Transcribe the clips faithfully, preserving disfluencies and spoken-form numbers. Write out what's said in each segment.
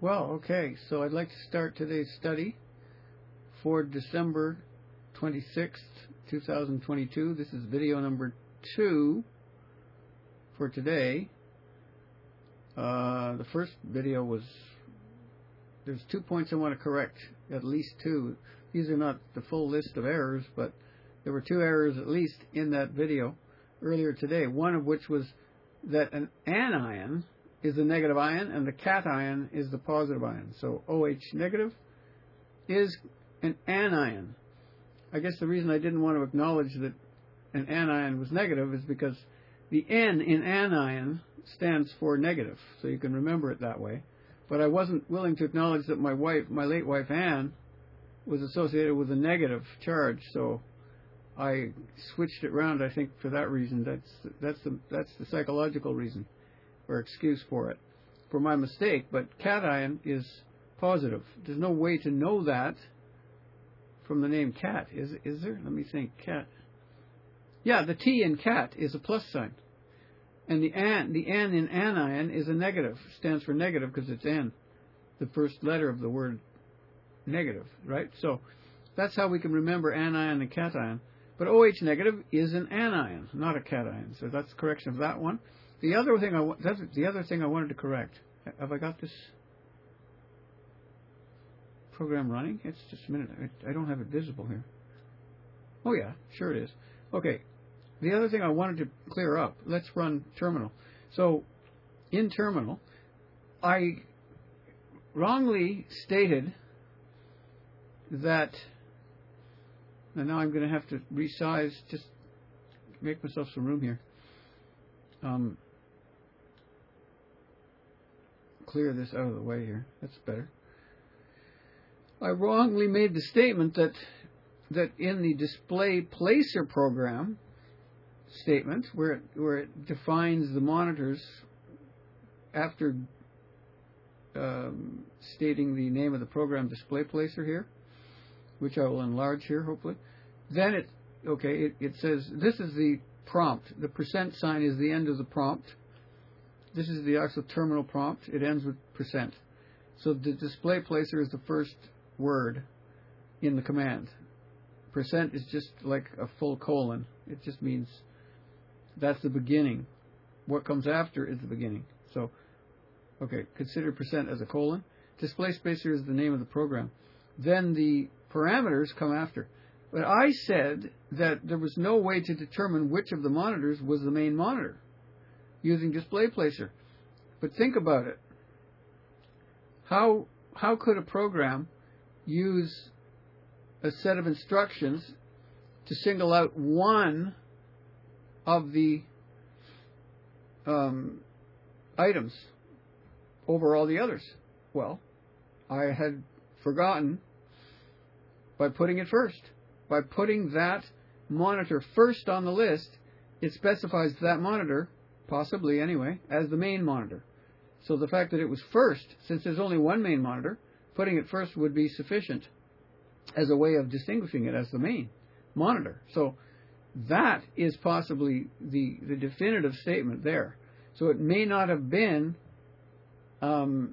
Well, okay, so I'd like to start today's study for December twenty-sixth, two thousand twenty-two. This is video number two for today. Uh, the first video was, there's two points I want to correct, at least two. These are not the full list of errors, but there were two errors at least in that video earlier today, one of which was that an anion is the negative ion and the cation is the positive ion. So OH negative is an anion. I guess the reason I didn't want to acknowledge that an anion was negative is because the N in anion stands for negative, so you can remember it that way. But I wasn't willing to acknowledge that my wife, my late wife Anne, was associated with a negative charge, so I switched it around. I think for that reason, that's that's the that's the psychological reason or excuse for it, for my mistake. But cation is positive. There's no way to know that from the name cat, is is there? Let me think. Cat. Yeah, the T in cat is a plus sign, and the an the N in anion is a negative. Stands for negative because it's N, the first letter of the word negative, right? So that's how we can remember anion and cation. But OH negative is an anion, not a cation. So that's the correction of that one. The other thing I that's the other thing I wanted to correct. Have I got this program running? It's just a minute. I, I don't have it visible here. Oh yeah, sure it is. Okay. The other thing I wanted to clear up. Let's run terminal. So in terminal, I wrongly stated that, and now I'm going to have to resize, just make myself some room here. Um, clear this out of the way here. That's better. I wrongly made the statement that that in the display placer program statement, where it, where it defines the monitors after um, stating the name of the program display placer here, which I will enlarge here hopefully, then it okay it, it says this is the prompt. The percent sign is the end of the prompt. This is the actual terminal prompt. It ends with percent. So the display placer is the first word in the command. Percent is just like a full colon. It just means that's the beginning. What comes after is the beginning. So, okay, consider percent as a colon. Display spacer is the name of the program. Then the parameters come after. But I said that there was no way to determine which of the monitors was the main monitor using display placer. But think about it. How how could a program use a set of instructions to single out one of the um, items over all the others? Well, I had forgotten by putting it first. By putting that monitor first on the list, it specifies that monitor, possibly anyway, as the main monitor. So the fact that it was first, since there's only one main monitor, putting it first would be sufficient as a way of distinguishing it as the main monitor. So that is possibly the, the definitive statement there. So it may not have been, um,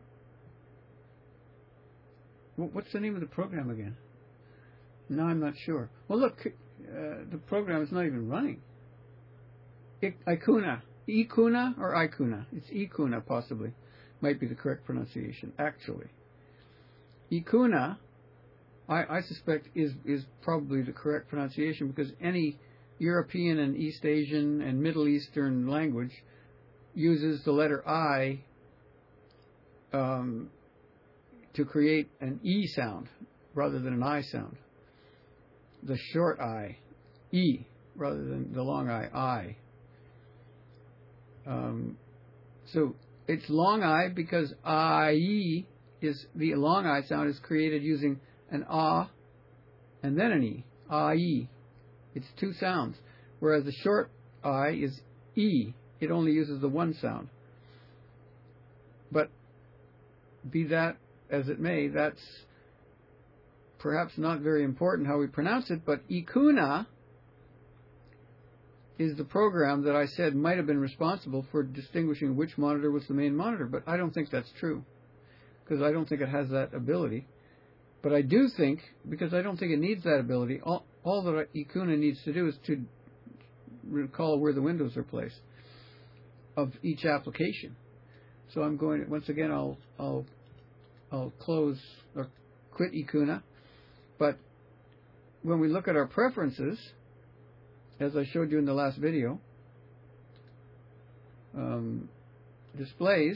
what's the name of the program again? No, I'm not sure. Well, look, uh, the program is not even running. Icuna. Icuna or Icuna? It's Icuna, possibly. Might be the correct pronunciation, actually. Icuna, I, I suspect, is, is probably the correct pronunciation because any European and East Asian and Middle Eastern language uses the letter I um, to create an E sound rather than an I sound. The short I, E, rather than the long I, I. Um, so it's long I because I is the long I sound is created using an ah and then an E. I. It's two sounds. Whereas the short I is E. It only uses the one sound. But be that as it may, that's perhaps not very important how we pronounce it, but Icuna is the program that I said might have been responsible for distinguishing which monitor was the main monitor, but I don't think that's true. because I don't think it has that ability. But I do think, because I don't think it needs that ability, all, all that Icuna needs to do is to recall where the windows are placed of each application. So I'm going to, once again, I'll I'll I'll close or quit Icuna. But when we look at our preferences, as I showed you in the last video, um, displays,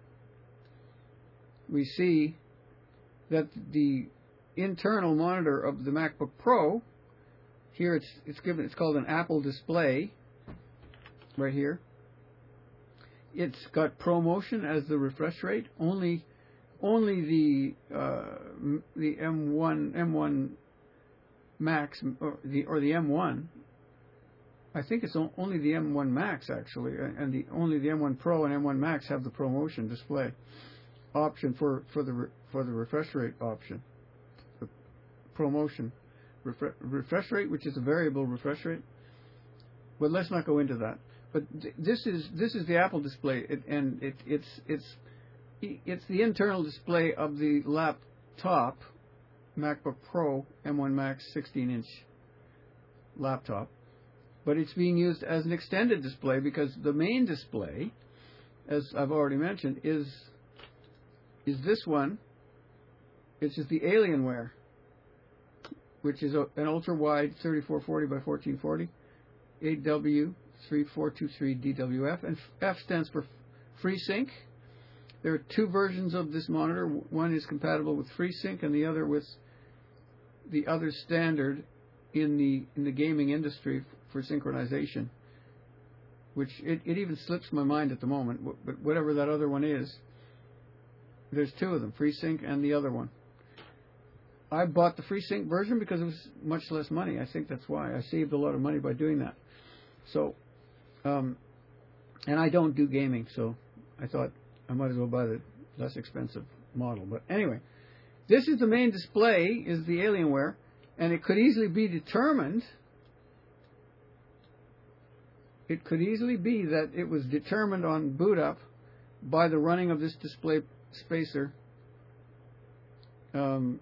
we see that the internal monitor of the MacBook Pro, here it's it's given it's called an Apple Display, right here. It's got ProMotion as the refresh rate. Only only the uh, the M one M one Max or the or the M one. I think it's only the M one Max actually, and the only the M one Pro and M one Max have the ProMotion display option for for the for the refresh rate option. The ProMotion refre- refresh rate, which is a variable refresh rate. But let's not go into that. But th- this is this is the Apple display, it, and it, it's it's it's the internal display of the laptop MacBook Pro M one Max sixteen inch laptop. But it's being used as an extended display because the main display, as I've already mentioned, is is this one. It's just the Alienware, which is a, an ultra wide thirty-four forty by fourteen forty, A W three four two three D W F, and F stands for FreeSync. There are two versions of this monitor. One is compatible with FreeSync, and the other with the other standard in the in the gaming industry for synchronization. Which it, it even slips my mind at the moment. But whatever that other one is, there's two of them, FreeSync and the other one. I bought the FreeSync version because it was much less money. I think that's why I saved a lot of money by doing that. So. Um, and I don't do gaming, so I thought I might as well buy the less expensive model. But anyway, this is the main display, is the Alienware, and it could easily be determined, it could easily be that it was determined on boot up by the running of this display spacer um,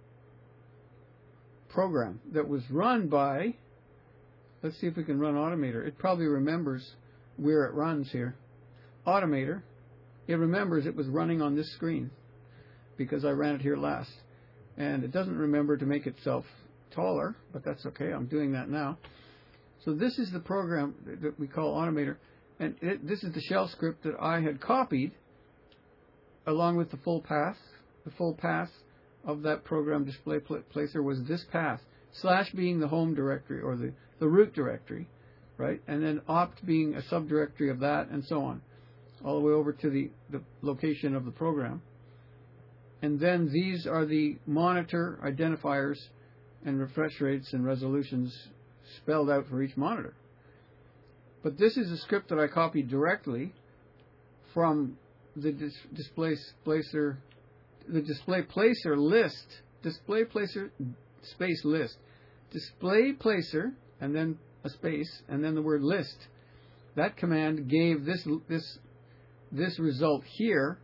program that was run by. Let's see if we can run Automator. It probably remembers where it runs here. Automator, it remembers it was running on this screen because I ran it here last. And it doesn't remember to make itself taller, but that's okay. I'm doing that now. So this is the program that we call Automator. And it, this is the shell script that I had copied along with the full path. The full path of that program display placer was this path. Slash being the home directory or the, the root directory, right? And then opt being a subdirectory of that, and so on, all the way over to the, the location of the program. And then these are the monitor identifiers and refresh rates and resolutions spelled out for each monitor. But this is a script that I copied directly from the dis- display placer, the display placer list, display placer space list, display placer, and then a space, and then the word list. That command gave this this this result here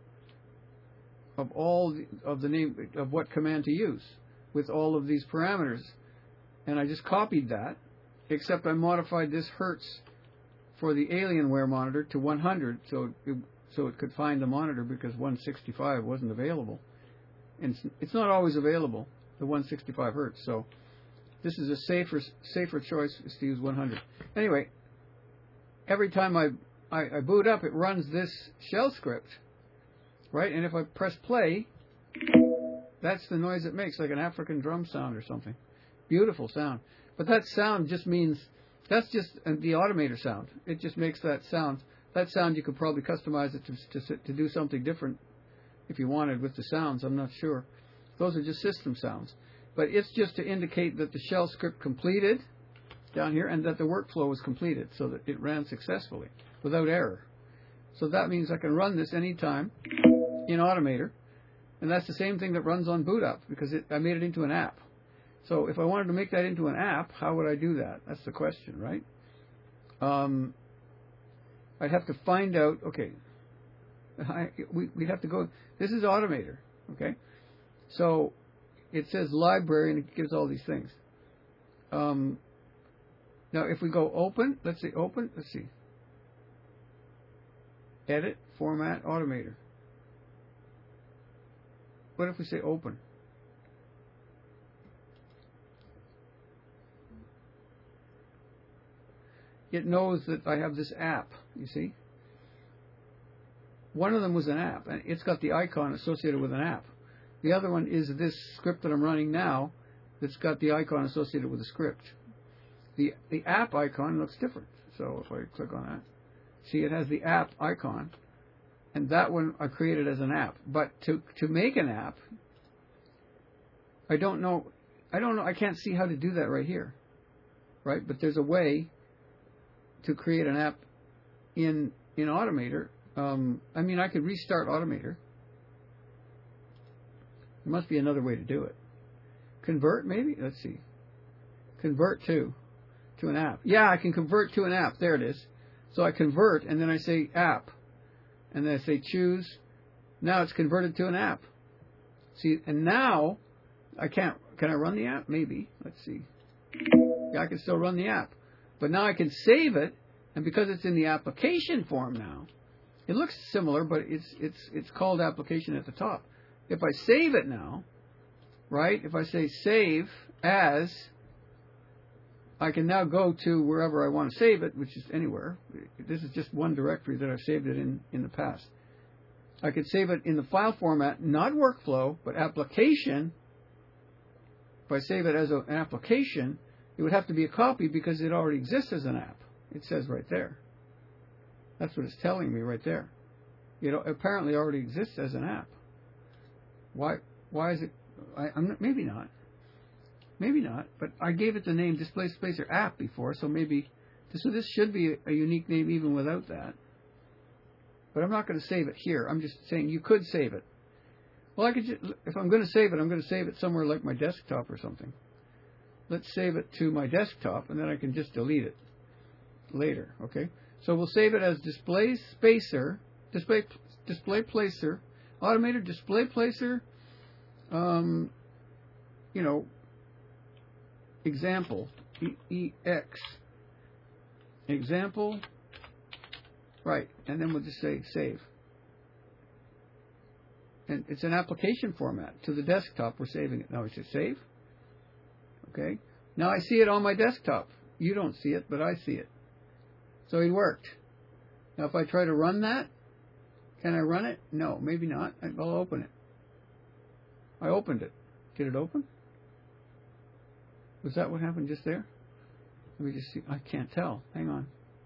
of all the, of the name of what command to use with all of these parameters, and I just copied that, except I modified this hertz for the Alienware monitor to one hundred, so it, so it could find the monitor because one sixty-five wasn't available, and it's, it's not always available, the one sixty-five hertz. So this is a safer safer choice, is to use one hundred. Anyway, every time I, I, I boot up, it runs this shell script, right? And if I press play, that's the noise it makes, like an African drum sound or something. Beautiful sound. But that sound just means, that's just the Automator sound. It just makes that sound. That sound, you could probably customize it to, to, to do something different if you wanted with the sounds. I'm not sure. Those are just system sounds. But it's just to indicate that the shell script completed down here and that the workflow was completed so that it ran successfully without error. So that means I can run this anytime in Automator. And that's the same thing that runs on boot up because it, I made it into an app. So if I wanted to make that into an app, how would I do that? That's the question, right? Um, I'd have to find out, okay, I, we, we'd have to go, this is Automator, Okay? So it says library and it gives all these things. Um, now if we go open, let's see, open, let's see. Edit, format, automator. What if we say open? It knows that I have this app, you see? One of them was an app, and it's got the icon associated with an app. The other one is this script that I'm running now that's got the icon associated with the script. The, the app icon looks different. So if I click on that, see it has the app icon, and that one I created as an app. But to, to make an app, I don't know, I don't know, I can't see how to do that right here, right? But there's a way to create an app in in Automator. Um, I mean, I could restart Automator. There must be another way to do it. Convert, maybe? Let's see. Convert to to an app. Yeah, I can convert to an app. There it is. So I convert, and then I say app. And then I say choose. Now it's converted to an app. See, and now I can't, can I run the app? Maybe. Let's see. Yeah, I can still run the app. But now I can save it, and because it's in the application form now, it looks similar, but it's it's it's called application at the top. If I save it now, right? If I say save as, I can now go to wherever I want to save it, which is anywhere. This is just one directory that I've saved it in in the past. I could save it in the file format, not workflow, but application. If I save it as a, an application, it would have to be a copy because it already exists as an app. It says right there. That's what it's telling me right there. It apparently already exists as an app. Why? Why is it? I, I'm not, maybe not. Maybe not. But I gave it the name Display Spacer App before, so maybe. So this should be a, a unique name even without that. But I'm not going to save it here. I'm just saying you could save it. Well, I could. Just, if I'm going to save it, I'm going to save it somewhere like my desktop or something. Let's save it to my desktop, and then I can just delete it later, okay? So we'll save it as Display Spacer, Display Display Placer, Automator Display Placer, um, you know, example, E E X, example, right, and then we'll just say save. And it's an application format. To the desktop, we're saving it. Now we say save. Okay. Now I see it on my desktop. You don't see it, but I see it. So it worked. Now if I try to run that, can I run it? No, maybe not. I'll open it. I opened it. Did it open? Was that what happened just there? Let me just see. I can't tell. Hang on.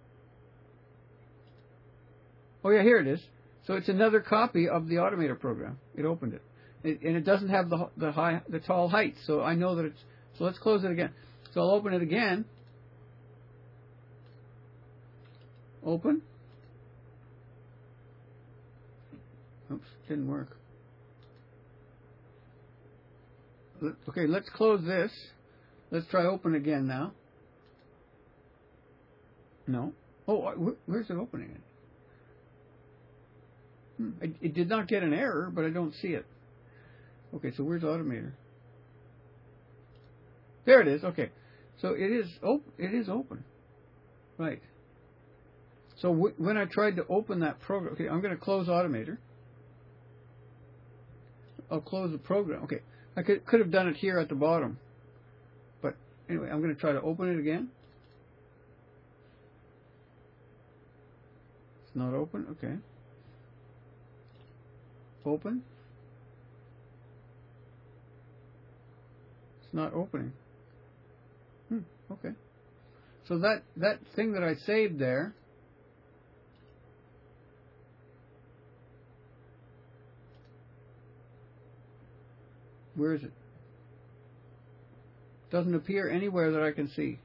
Oh yeah, here it is. So it's another copy of the Automator program. It opened it. it and it doesn't have the the high the tall height, so I know that it's. So let's close it again. So I'll open it again. Open. Oops, didn't work. Okay, let's close this. Let's try open again now. No. Oh, where's it opening it? Hmm. It, it did not get an error, but I don't see it. Okay, so where's Automator? There it is. Okay, so it is op- It is open, right? So w- when I tried to open that program, okay, I'm going to close Automator. I'll close the program. Okay, I could could have done it here at the bottom, but anyway, I'm going to try to open it again. It's not open. Okay. Open. It's not opening. Hmm, okay. So that, that thing that I saved there, where is it? Doesn't appear anywhere that I can see.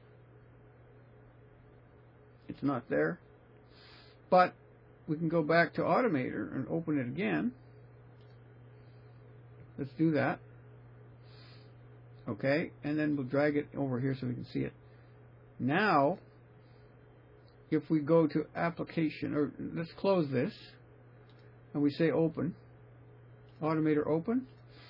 It's not there. But we can go back to Automator and open it again. Let's do that. Okay, and then we'll drag it over here so we can see it. Now, if we go to application, or let's close this, and we say open. Automator open.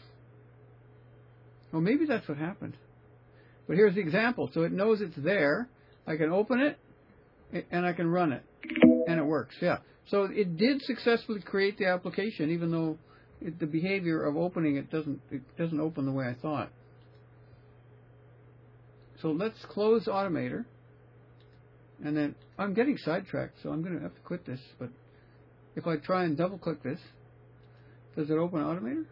Well, maybe that's what happened. But here's the example. So it knows it's there. I can open it, and I can run it. And it works, yeah. So it did successfully create the application, even though it, the behavior of opening it doesn't it doesn't open the way I thought. So let's close Automator. And then I'm getting sidetracked, so I'm going to have to quit this. But if I try and double-click this, does it open Automator?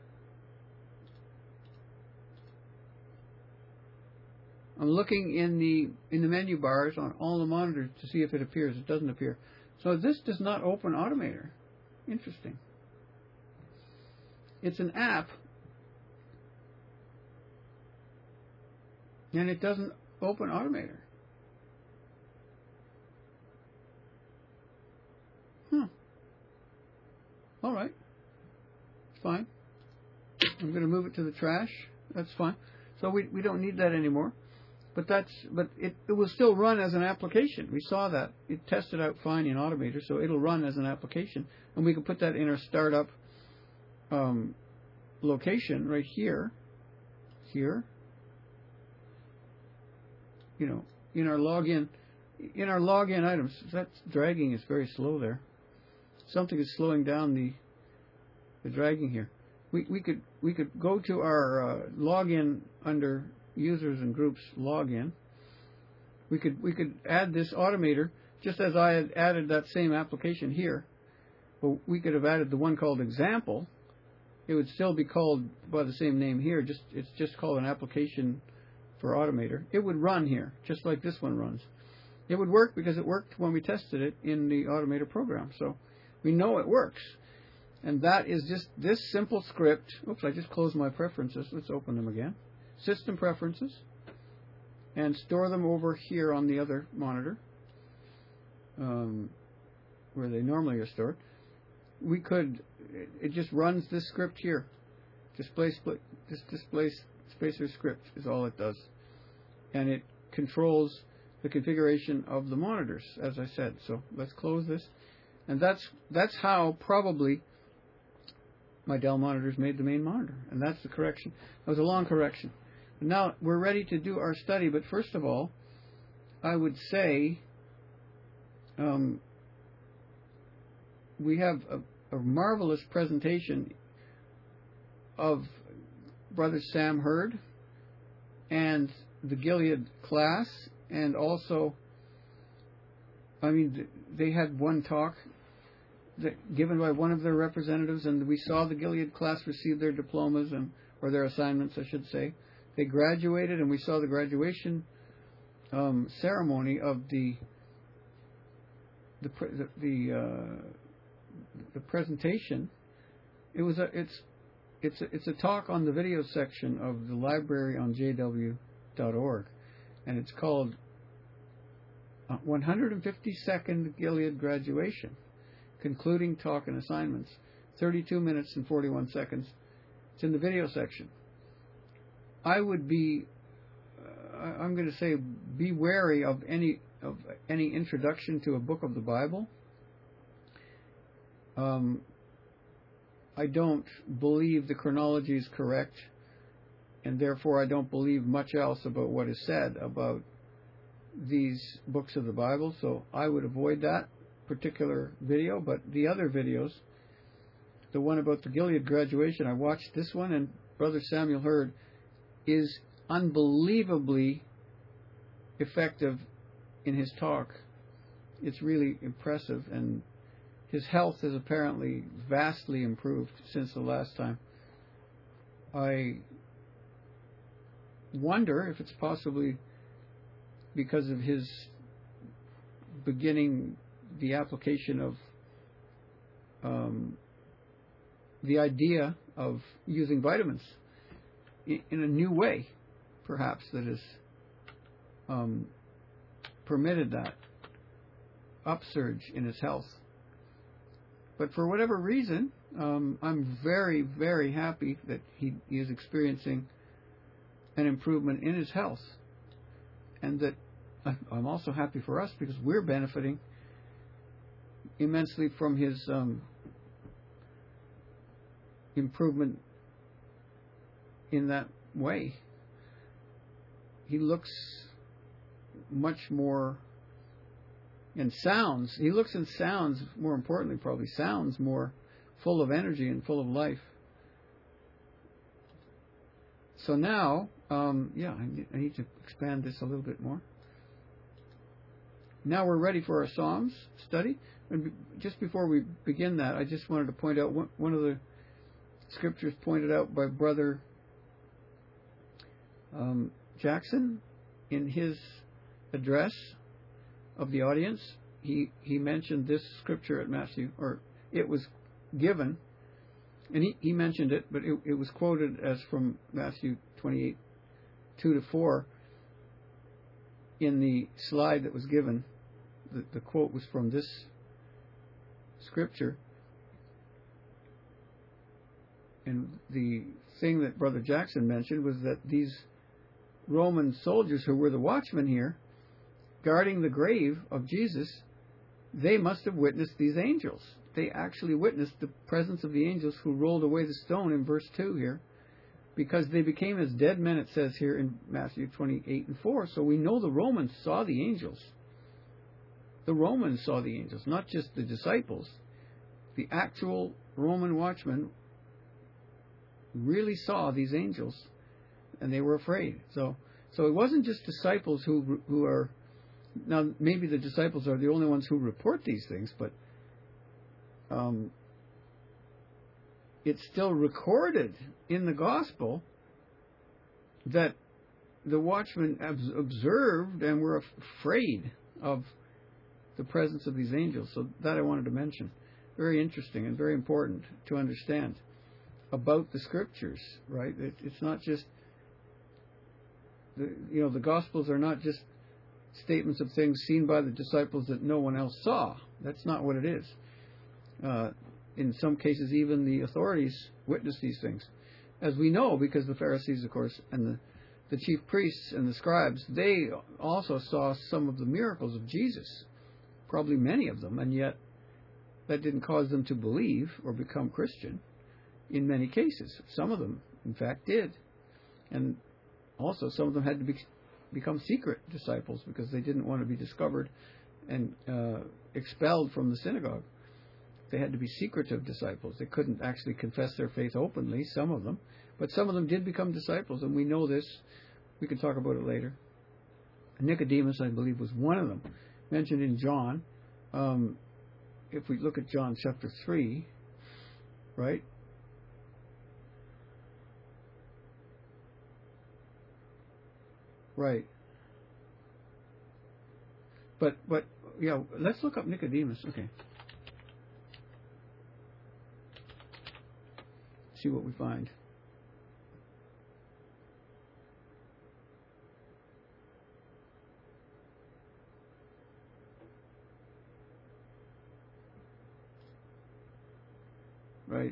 I'm looking in the in the menu bars on all the monitors to see if it appears. It doesn't appear. So this does not open Automator. Interesting. It's an app, and it doesn't open Automator. Huh. All right. Fine. I'm going to move it to the trash. That's fine. So we we don't need that anymore. But that's but it, it will still run as an application. We saw that. It tested out fine in Automator, so it'll run as an application. And we can put that in our startup um, location right here. Here. You know, in our login in our login items. That dragging is very slow there. Something is slowing down the the dragging here. We we could we could go to our uh, login under users and groups login. We could we could add this Automator just as I had added that same application here. But we could have added the one called example. It would still be called by the same name here. Just it's just called an application for Automator. It would run here just like this one runs. It would work because it worked when we tested it in the Automator program. So we know it works. And that is just this simple script. Oops, I just closed my preferences. Let's open them again. System preferences, and store them over here on the other monitor, um, where they normally are stored. We could, it just runs this script here. Display split, this display spacer script is all it does, and it controls the configuration of the monitors, as I said. So let's close this, and that's that's how probably my Dell monitors made the main monitor, and that's the correction. That was a long correction. Now we're ready to do our study, but first of all, I would say um, we have a, a marvelous presentation of Brother Sam Hurd and the Gilead class, and also, I mean, they had one talk that, given by one of their representatives, and we saw the Gilead class receive their diplomas, and or their assignments, I should say. They graduated, and we saw the graduation um, ceremony of the the the the, uh, the presentation. It was a it's it's a, it's a talk on the video section of the library on J W dot org, and it's called one hundred fifty-second Gilead Graduation, Concluding Talk and Assignments, thirty-two minutes and forty-one seconds. It's in the video section. I would be, uh, I'm going to say, be wary of any of any introduction to a book of the Bible. Um, I don't believe the chronology is correct, and therefore I don't believe much else about what is said about these books of the Bible, so I would avoid that particular video. But the other videos, the one about the Gilead graduation, I watched this one, and Brother Samuel Hurd is unbelievably effective in his talk. It's really impressive, and his health has apparently vastly improved since the last time. I wonder if it's possibly because of his beginning the application of um, the idea of using vitamins in, in a new way, perhaps, that has um, permitted that upsurge in his health. But for whatever reason, um, I'm very, very happy that he, he is experiencing an improvement in his health. And that I'm also happy for us because we're benefiting immensely from his um, improvement in that way. He looks much more, and sounds, he looks and sounds, more importantly probably, sounds more full of energy and full of life. So now, um, yeah, I need, I need to expand this a little bit more. Now we're ready for our Psalms study. And just before we begin that, I just wanted to point out one, one of the scriptures pointed out by Brother um, Jackson in his address of the audience. He he mentioned this scripture at Matthew, or it was given, and he, he mentioned it, but it, it was quoted as from Matthew twenty-eight, two to four in the slide that was given. The, the quote was from this scripture. And the thing that Brother Jackson mentioned was that these Roman soldiers who were the watchmen here, guarding the grave of Jesus, they must have witnessed these angels. They actually witnessed the presence of the angels who rolled away the stone in verse two here, because they became as dead men, it says here in Matthew twenty-eight and four. So we know the Romans saw the angels. The Romans saw the angels, not just the disciples. The actual Roman watchmen really saw these angels, and they were afraid. So, so it wasn't just disciples who who are now. Maybe the disciples are the only ones who report these things, but um, it's still recorded in the gospel that the watchmen observed and were afraid of the presence of these angels. So that I wanted to mention. Very interesting and very important to understand about the scriptures, right? It, it's not just, the, you know, the Gospels are not just statements of things seen by the disciples that no one else saw. That's not what it is. Uh, in some cases, even the authorities witnessed these things. As we know, because the Pharisees, of course, and the, the chief priests and the scribes, they also saw some of the miracles of Jesus, probably many of them, and yet that didn't cause them to believe or become Christian. In many cases, some of them, in fact, did. And also, some of them had to be, become secret disciples because they didn't want to be discovered and uh, expelled from the synagogue. They had to be secretive disciples. They couldn't actually confess their faith openly, some of them. But some of them did become disciples, and we know this. We can talk about it later. Nicodemus, I believe, was one of them, mentioned in John. Um, if we look at John chapter three, right? Right. But, but, yeah, let's look up Nicodemus. Okay. See what we find. Right.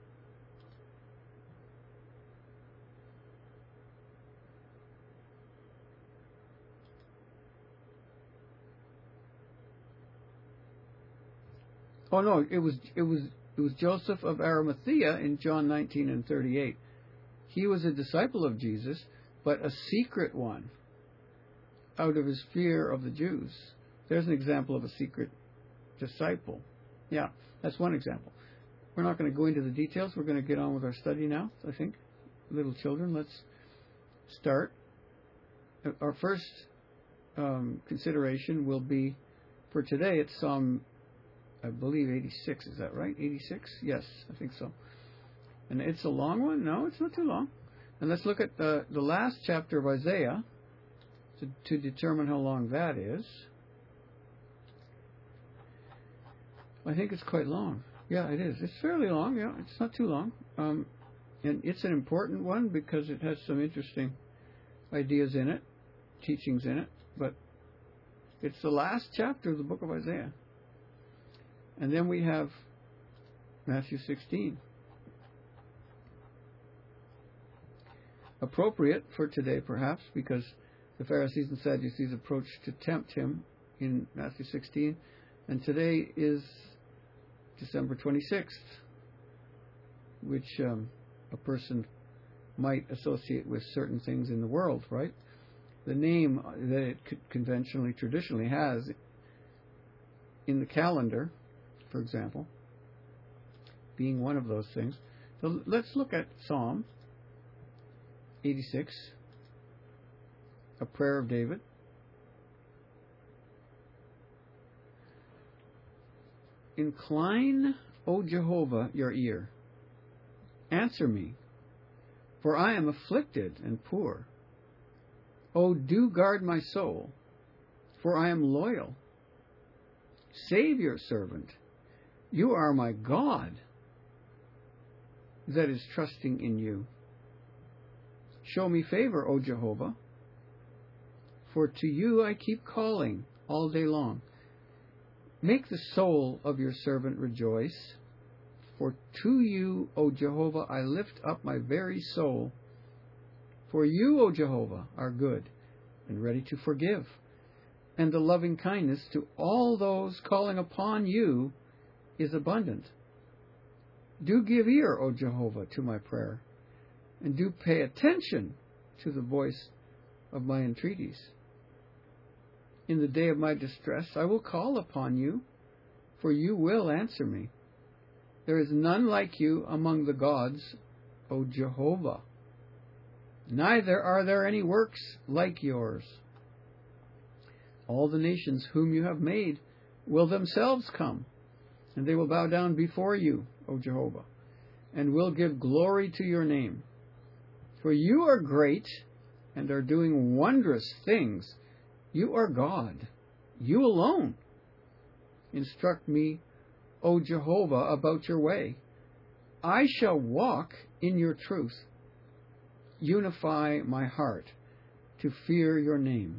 Oh no, it was it was it was Joseph of Arimathea in John nineteen and thirty-eight. He was a disciple of Jesus, but a secret one, out of his fear of the Jews. There's an example of a secret disciple. Yeah, that's one example. We're not going to go into the details. We're going to get on with our study now, I think. Little children, let's start. Our first um, consideration will be, for today, it's Psalm, I believe, eighty-six. Is that right? eighty-six? Yes, I think so. And it's a long one? No, it's not too long. And let's look at the, the last chapter of Isaiah to, to determine how long that is. I think it's quite long. Yeah, it is. It's fairly long. Yeah, it's not too long. Um, and it's an important one because it has some interesting ideas in it, teachings in it. But it's the last chapter of the book of Isaiah. And then we have Matthew sixteen. Appropriate for today, perhaps, because the Pharisees and Sadducees approached to tempt him in Matthew sixteen. And today is December twenty-sixth. which um, a person might associate with certain things in the world, right? The name that it conventionally, traditionally has in the calendar, for example, being one of those things. So let's look at Psalm eighty-six, a prayer of David. Incline, O Jehovah, your ear. Answer me, for I am afflicted and poor. O do guard my soul, for I am loyal. Save your servant. You are my God that is trusting in you. Show me favor, O Jehovah, for to you I keep calling all day long. Make the soul of your servant rejoice, for to you, O Jehovah, I lift up my very soul. For you, O Jehovah, are good and ready to forgive, and the loving kindness to all those calling upon you is abundant. Do give ear, O Jehovah, to my prayer, and do pay attention to the voice of my entreaties. In the day of my distress I will call upon you, for you will answer me. There is none like you among the gods, O Jehovah. Neither are there any works like yours. All the nations whom you have made will themselves come, and they will bow down before you, O Jehovah, and will give glory to your name. For you are great and are doing wondrous things. You are God, you alone. Instruct me, O Jehovah, about your way. I shall walk in your truth. Unify my heart to fear your name.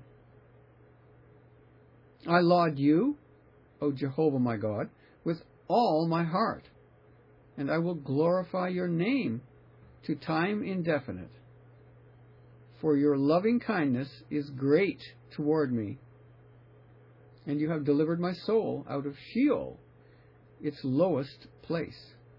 I laud you, O Jehovah my God, with all my heart, and I will glorify your name to time indefinite. For your loving kindness is great toward me, and you have delivered my soul out of Sheol, its lowest place.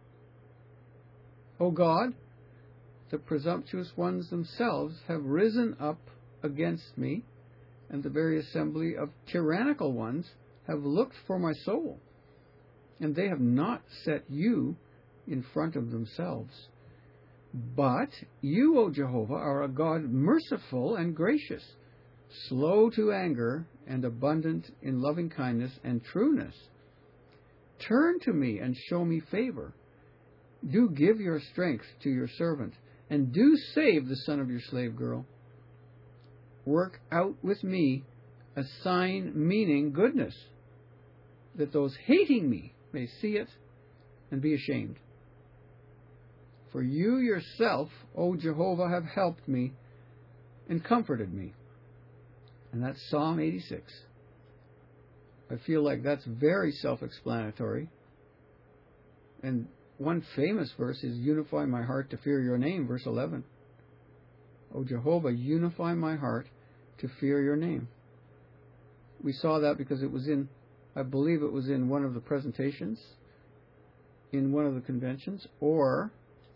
O God, the presumptuous ones themselves have risen up against me, and the very assembly of tyrannical ones have looked for my soul, and they have not set you in front of themselves. But you, O Jehovah, are a God merciful and gracious, slow to anger, and abundant in loving kindness and trueness. Turn to me and show me favor. Do give your strength to your servant, and do save the son of your slave girl. Work out with me a sign meaning goodness, that those hating me may see it and be ashamed. For you yourself, O Jehovah, have helped me and comforted me. And that's Psalm eighty-six. I feel like that's very self-explanatory. And one famous verse is, unify my heart to fear your name, verse eleven. O Jehovah, unify my heart to fear your name. We saw that because it was in, I believe it was in one of the presentations, in one of the conventions, or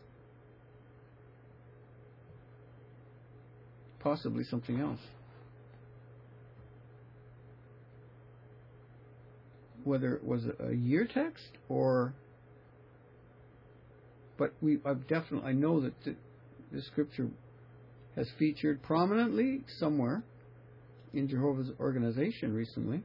possibly something else. Whether it was a year text or, but we, I've definitely, I know that the, the scripture has featured prominently somewhere in Jehovah's organization recently.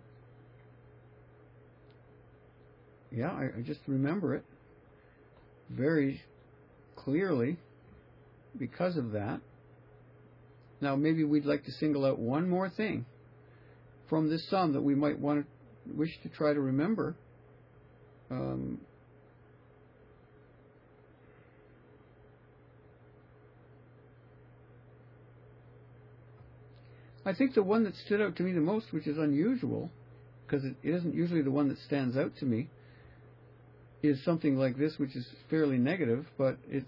Yeah, I, I just remember it very clearly because of that. Now, maybe we'd like to single out one more thing from this psalm that we might want to wish to try to remember. Um, I think the one that stood out to me the most, which is unusual, because it, it isn't usually the one that stands out to me, is something like this, which is fairly negative, but it's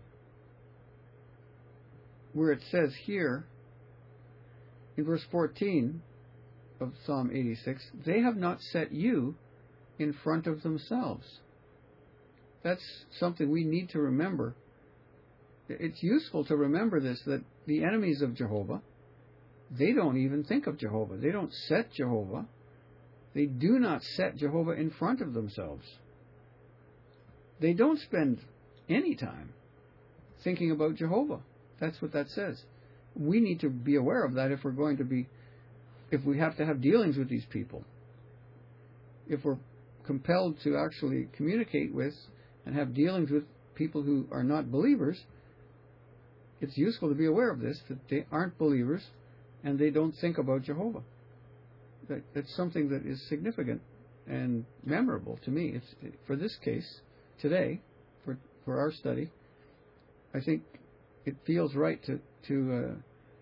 where it says here, in verse fourteen of Psalm eighty-six, they have not set you in front of themselves. that's something we need to remember. It's useful to remember this, that the enemies of Jehovah, they don't even think of Jehovah. They don't set Jehovah. They do not set Jehovah in front of themselves. They don't spend any time thinking about Jehovah. That's what that says. We need to be aware of that if we're going to be, if we have to have dealings with these people. If we're compelled to actually communicate with and have dealings with people who are not believers, it's useful to be aware of this, that they aren't believers and they don't think about Jehovah. That, that's something that is significant and memorable to me. It's, for this case, today, for for our study, I think it feels right to to uh,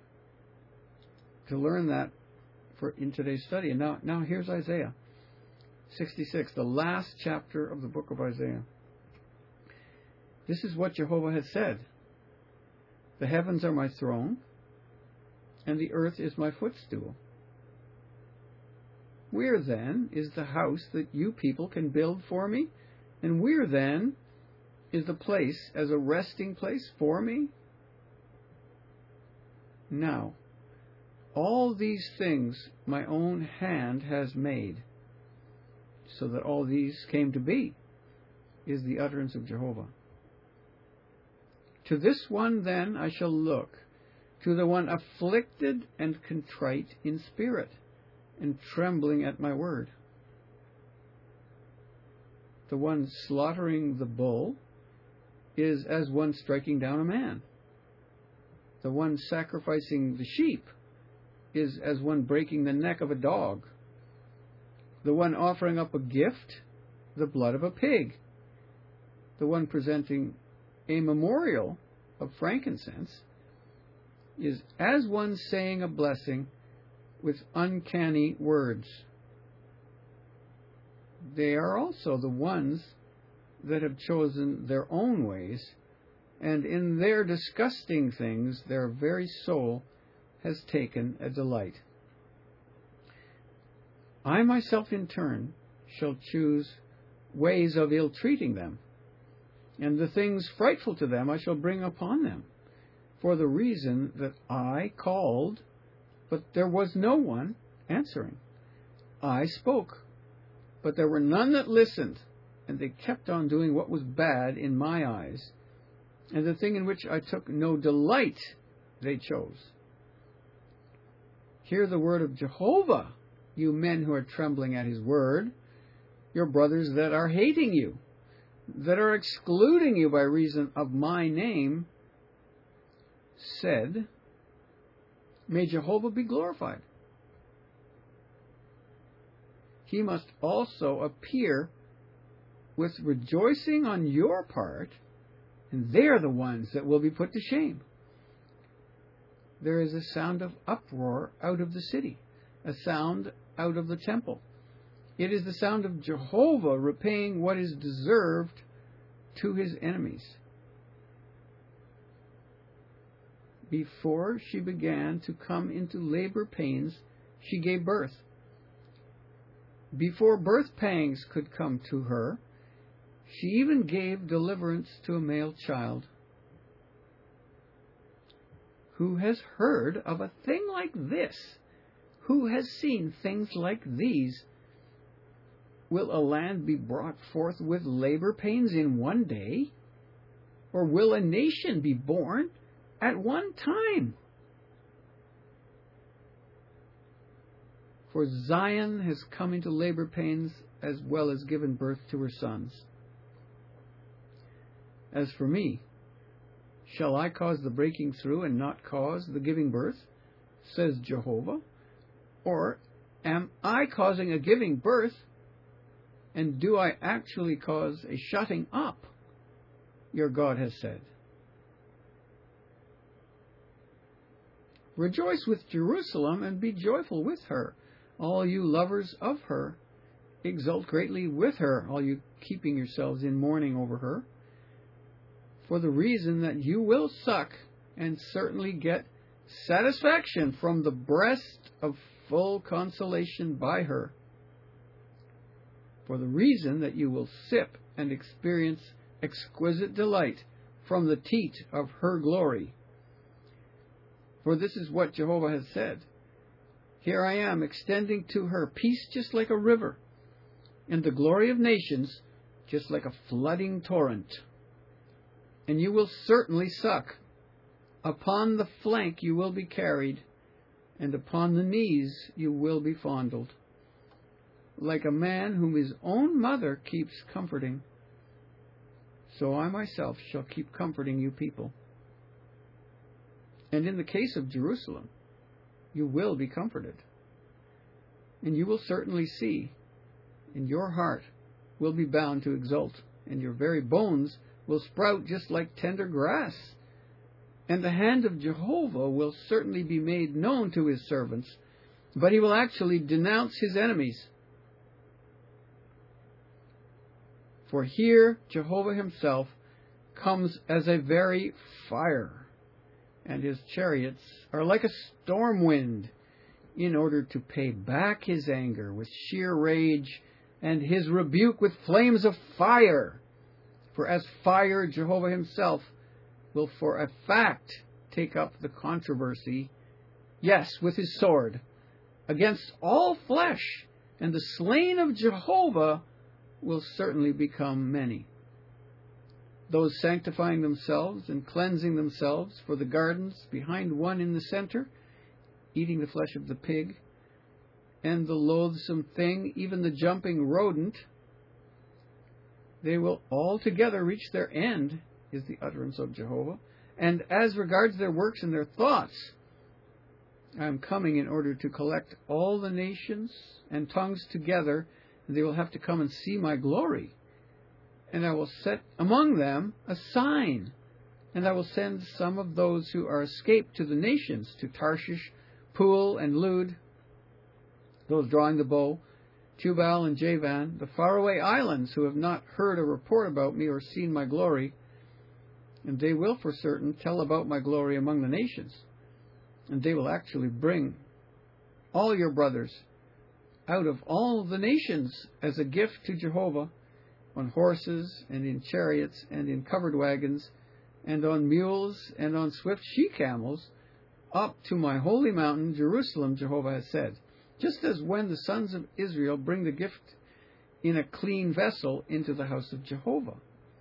to learn that for in today's study. And now, now here's Isaiah sixty-six, the last chapter of the book of Isaiah. This is what Jehovah has said. The heavens are my throne, and the earth is my footstool. Where then is the house that you people can build for me? And where then is the place as a resting place for me? Now, all these things my own hand has made, so that all these came to be, is the utterance of Jehovah. To this one then I shall look, to the one afflicted and contrite in spirit, and trembling at my word. The one slaughtering the bull is as one striking down a man. The one sacrificing the sheep is as one breaking the neck of a dog. The one offering up a gift, the blood of a pig. The one presenting a memorial of frankincense is as one saying a blessing with uncanny words. They are also the ones that have chosen their own ways, and in their disgusting things their very soul has taken a delight. I myself in turn shall choose ways of ill-treating them, and the things frightful to them I shall bring upon them, for the reason that I called, but there was no one answering. I spoke, but there were none that listened, and they kept on doing what was bad in my eyes, and the thing in which I took no delight they chose. Hear the word of Jehovah, you men who are trembling at his word, your brothers that are hating you, that are excluding you by reason of my name, said, may Jehovah be glorified. He must also appear with rejoicing on your part, and they are the ones that will be put to shame. There is a sound of uproar out of the city, a sound out of the temple. It is the sound of Jehovah repaying what is deserved to his enemies. Before she began to come into labor pains, she gave birth. Before birth pangs could come to her, she even gave deliverance to a male child. Who has heard of a thing like this? Who has seen things like these? Will a land be brought forth with labor pains in one day? Or will a nation be born at one time? For Zion has come into labor pains as well as given birth to her sons. As for me, shall I cause the breaking through and not cause the giving birth, says Jehovah? Or am I causing a giving birth, and do I actually cause a shutting up? Your God has said. Rejoice with Jerusalem and be joyful with her, all you lovers of her. Exult greatly with her, all you keeping yourselves in mourning over her, for the reason that you will suck and certainly get satisfaction from the breast of full consolation by her, for the reason that you will sip and experience exquisite delight from the teat of her glory. For this is what Jehovah has said. Here I am extending to her peace just like a river, and the glory of nations just like a flooding torrent. And you will certainly suck. Upon the flank you will be carried, and upon the knees you will be fondled, like a man whom his own mother keeps comforting. So I myself shall keep comforting you people. And in the case of Jerusalem, you will be comforted. And you will certainly see, and your heart will be bound to exult, and your very bones will sprout just like tender grass. And the hand of Jehovah will certainly be made known to his servants, but he will actually denounce his enemies. For here Jehovah himself comes as a very fire, and his chariots are like a storm wind, in order to pay back his anger with sheer rage, and his rebuke with flames of fire. For as fire Jehovah himself will for a fact take up the controversy, yes, with his sword, against all flesh, and the slain of Jehovah will certainly become many. Those sanctifying themselves and cleansing themselves for the gardens behind one in the center, eating the flesh of the pig, and the loathsome thing, even the jumping rodent, they will altogether reach their end, is the utterance of Jehovah. And as regards their works and their thoughts, I am coming in order to collect all the nations and tongues together, and they will have to come and see my glory. And I will set among them a sign, and I will send some of those who are escaped to the nations, to Tarshish, Pul, and Lud, those drawing the bow, Tubal and Javan, the faraway islands who have not heard a report about me or seen my glory, and they will for certain tell about my glory among the nations. And they will actually bring all your brothers out of all the nations as a gift to Jehovah, on horses and in chariots and in covered wagons and on mules and on swift she-camels, up to my holy mountain Jerusalem, Jehovah has said. Just as when the sons of Israel bring the gift in a clean vessel into the house of Jehovah.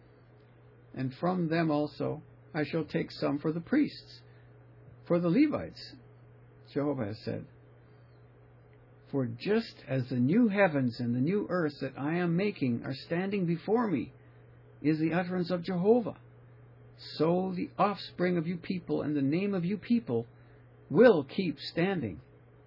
And from them also I shall take some for the priests, for the Levites, Jehovah has said. For just as the new heavens and the new earth that I am making are standing before me, is the utterance of Jehovah, so the offspring of you people and the name of you people will keep standing.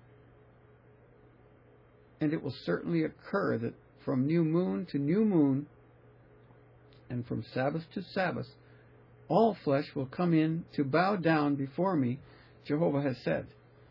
And it will certainly occur that from new moon to new moon, and from Sabbath to Sabbath, all flesh will come in to bow down before me, Jehovah has said.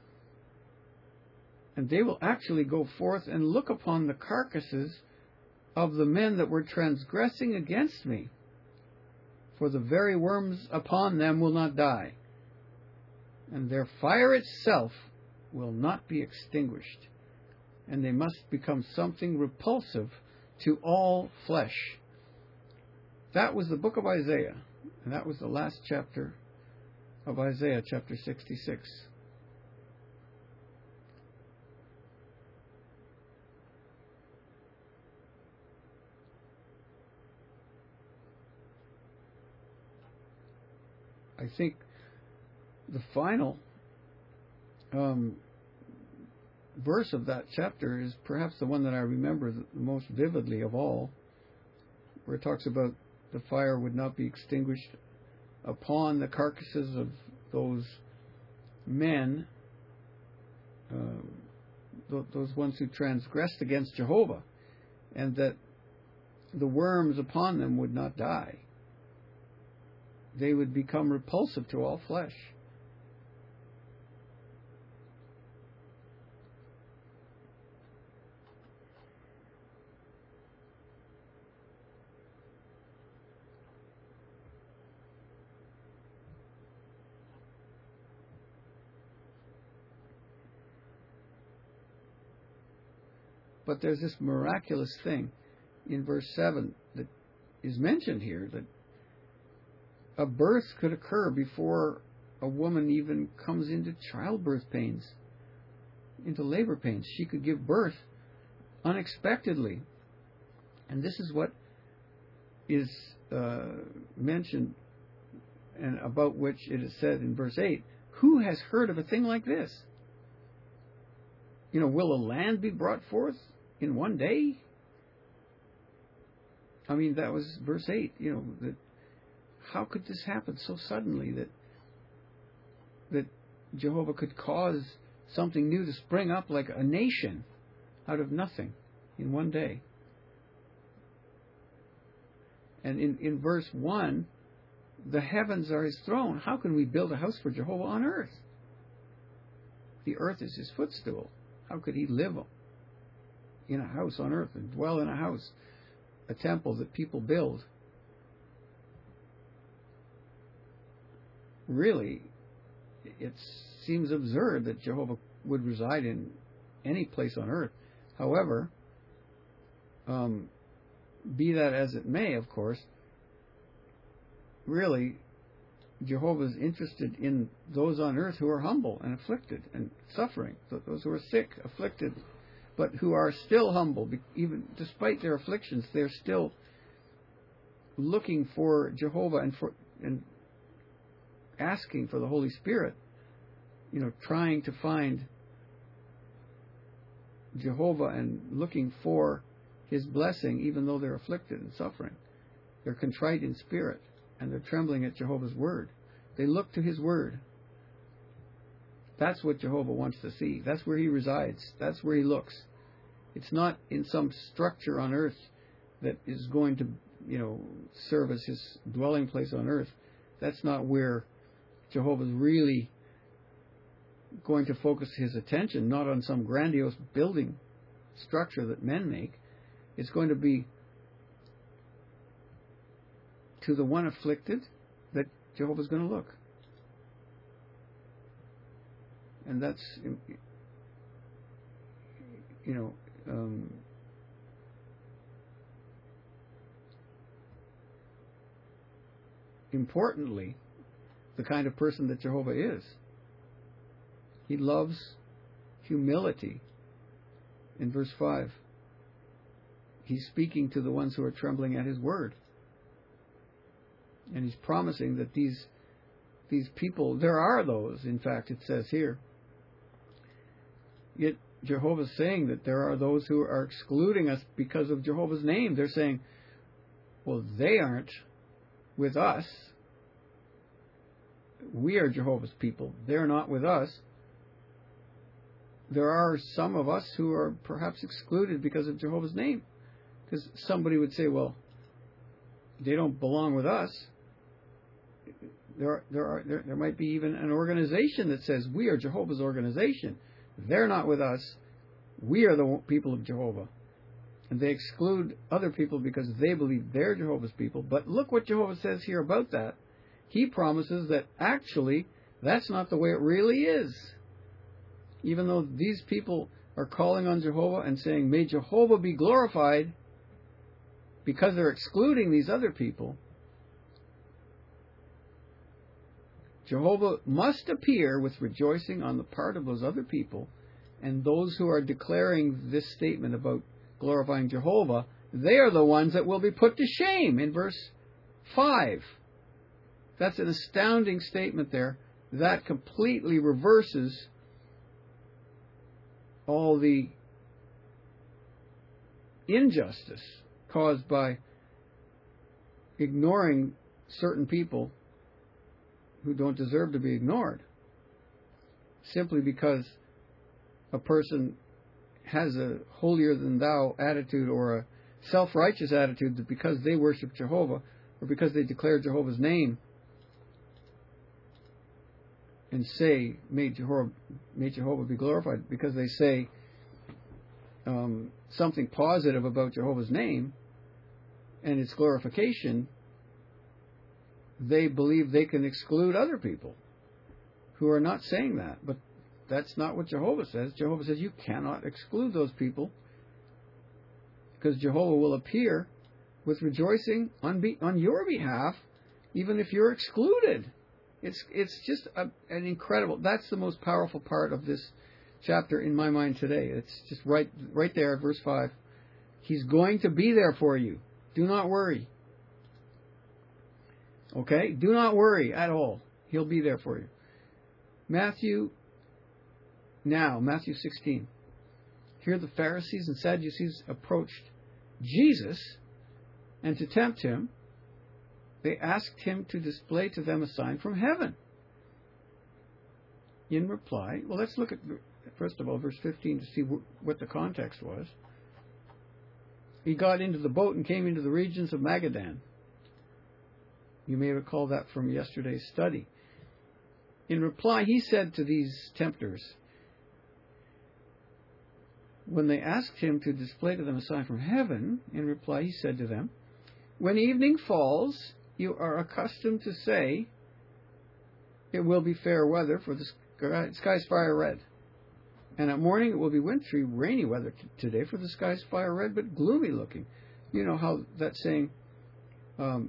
And they will actually go forth and look upon the carcasses of the men that were transgressing against me, for the very worms upon them will not die, and their fire itself will not be extinguished, and they must become something repulsive to all flesh. That was the book of Isaiah, and that was the last chapter of Isaiah, chapter sixty-six. I think the final um, verse of that chapter is perhaps the one that I remember the most vividly of all, where it talks about the fire would not be extinguished upon the carcasses of those men, uh, th- those ones who transgressed against Jehovah, and that the worms upon them would not die. They would become repulsive to all flesh. But there's this miraculous thing in verse seven that is mentioned here, that a birth could occur before a woman even comes into childbirth pains, into labor pains. She could give birth unexpectedly. And this is what is uh, mentioned, and about which it is said in verse eight, who has heard of a thing like this? You know, will a land be brought forth in one day? I mean, that was verse eight, you know, that how could this happen so suddenly, that that Jehovah could cause something new to spring up like a nation out of nothing in one day? And in, in verse one, the heavens are his throne. How can we build a house for Jehovah on earth? The earth is his footstool. How could he live in a house on earth and dwell in a house, a temple that people build? Really, it seems absurd that Jehovah would reside in any place on earth. However, um, be that as it may, of course, really, Jehovah is interested in those on earth who are humble and afflicted and suffering, those who are sick, afflicted, but who are still humble. Even despite their afflictions, they're still looking for Jehovah and for and asking for the Holy Spirit, you know, trying to find Jehovah and looking for his blessing, even though they're afflicted and suffering. They're contrite in spirit, and they're trembling at Jehovah's word. They look to his word. That's what Jehovah wants to see. That's where he resides. That's where he looks. It's not in some structure on earth that is going to, you know, serve as his dwelling place on earth. That's not where Jehovah's really going to focus his attention, not on some grandiose building structure that men make. It's going to be to the one afflicted that Jehovah's going to look. And that's, you know, um, importantly, the kind of person that Jehovah is. He loves humility. In verse five, he's speaking to the ones who are trembling at his word. And he's promising that these these people, there are those, in fact, it says here. Yet Jehovah's saying that there are those who are excluding us because of Jehovah's name. They're saying, well, they aren't with us. We are Jehovah's people. They're not with us. There are some of us who are perhaps excluded because of Jehovah's name. Because somebody would say, well, they don't belong with us. There are, there are there, there might be even an organization that says we are Jehovah's organization. They're not with us. We are the people of Jehovah. And they exclude other people because they believe they're Jehovah's people. But look what Jehovah says here about that. He promises that actually that's not the way it really is. Even though these people are calling on Jehovah and saying, may Jehovah be glorified, because they're excluding these other people, Jehovah must appear with rejoicing on the part of those other people, and those who are declaring this statement about glorifying Jehovah, they are the ones that will be put to shame in verse five. That's an astounding statement there. That completely reverses all the injustice caused by ignoring certain people who don't deserve to be ignored, simply because a person has a holier-than-thou attitude or a self-righteous attitude, that because they worship Jehovah or because they declare Jehovah's name and say, may Jehovah, may Jehovah be glorified, because they say um, something positive about Jehovah's name and its glorification, they believe they can exclude other people who are not saying that. But that's not what Jehovah says. Jehovah says you cannot exclude those people, because Jehovah will appear with rejoicing on be, on your behalf, even if you're excluded. It's it's just a, an incredible. That's the most powerful part of this chapter in my mind today. It's just right right there, verse five. He's going to be there for you. Do not worry. Okay? Do not worry at all. He'll be there for you. Matthew, now, Matthew sixteen. Here the Pharisees and Sadducees approached Jesus, and to tempt him, they asked him to display to them a sign from heaven. In reply, well, let's look at, first of all, verse fifteen to see what the context was. He got into the boat and came into the regions of Magadan. You may recall that from yesterday's study. In reply, he said to these tempters, when they asked him to display to them a sign from heaven, in reply he said to them, when evening falls, you are accustomed to say, it will be fair weather, for the sky, sky's fire red. And at morning it will be wintry, rainy weather t- today, for the sky's fire red, but gloomy looking. You know how that saying, um,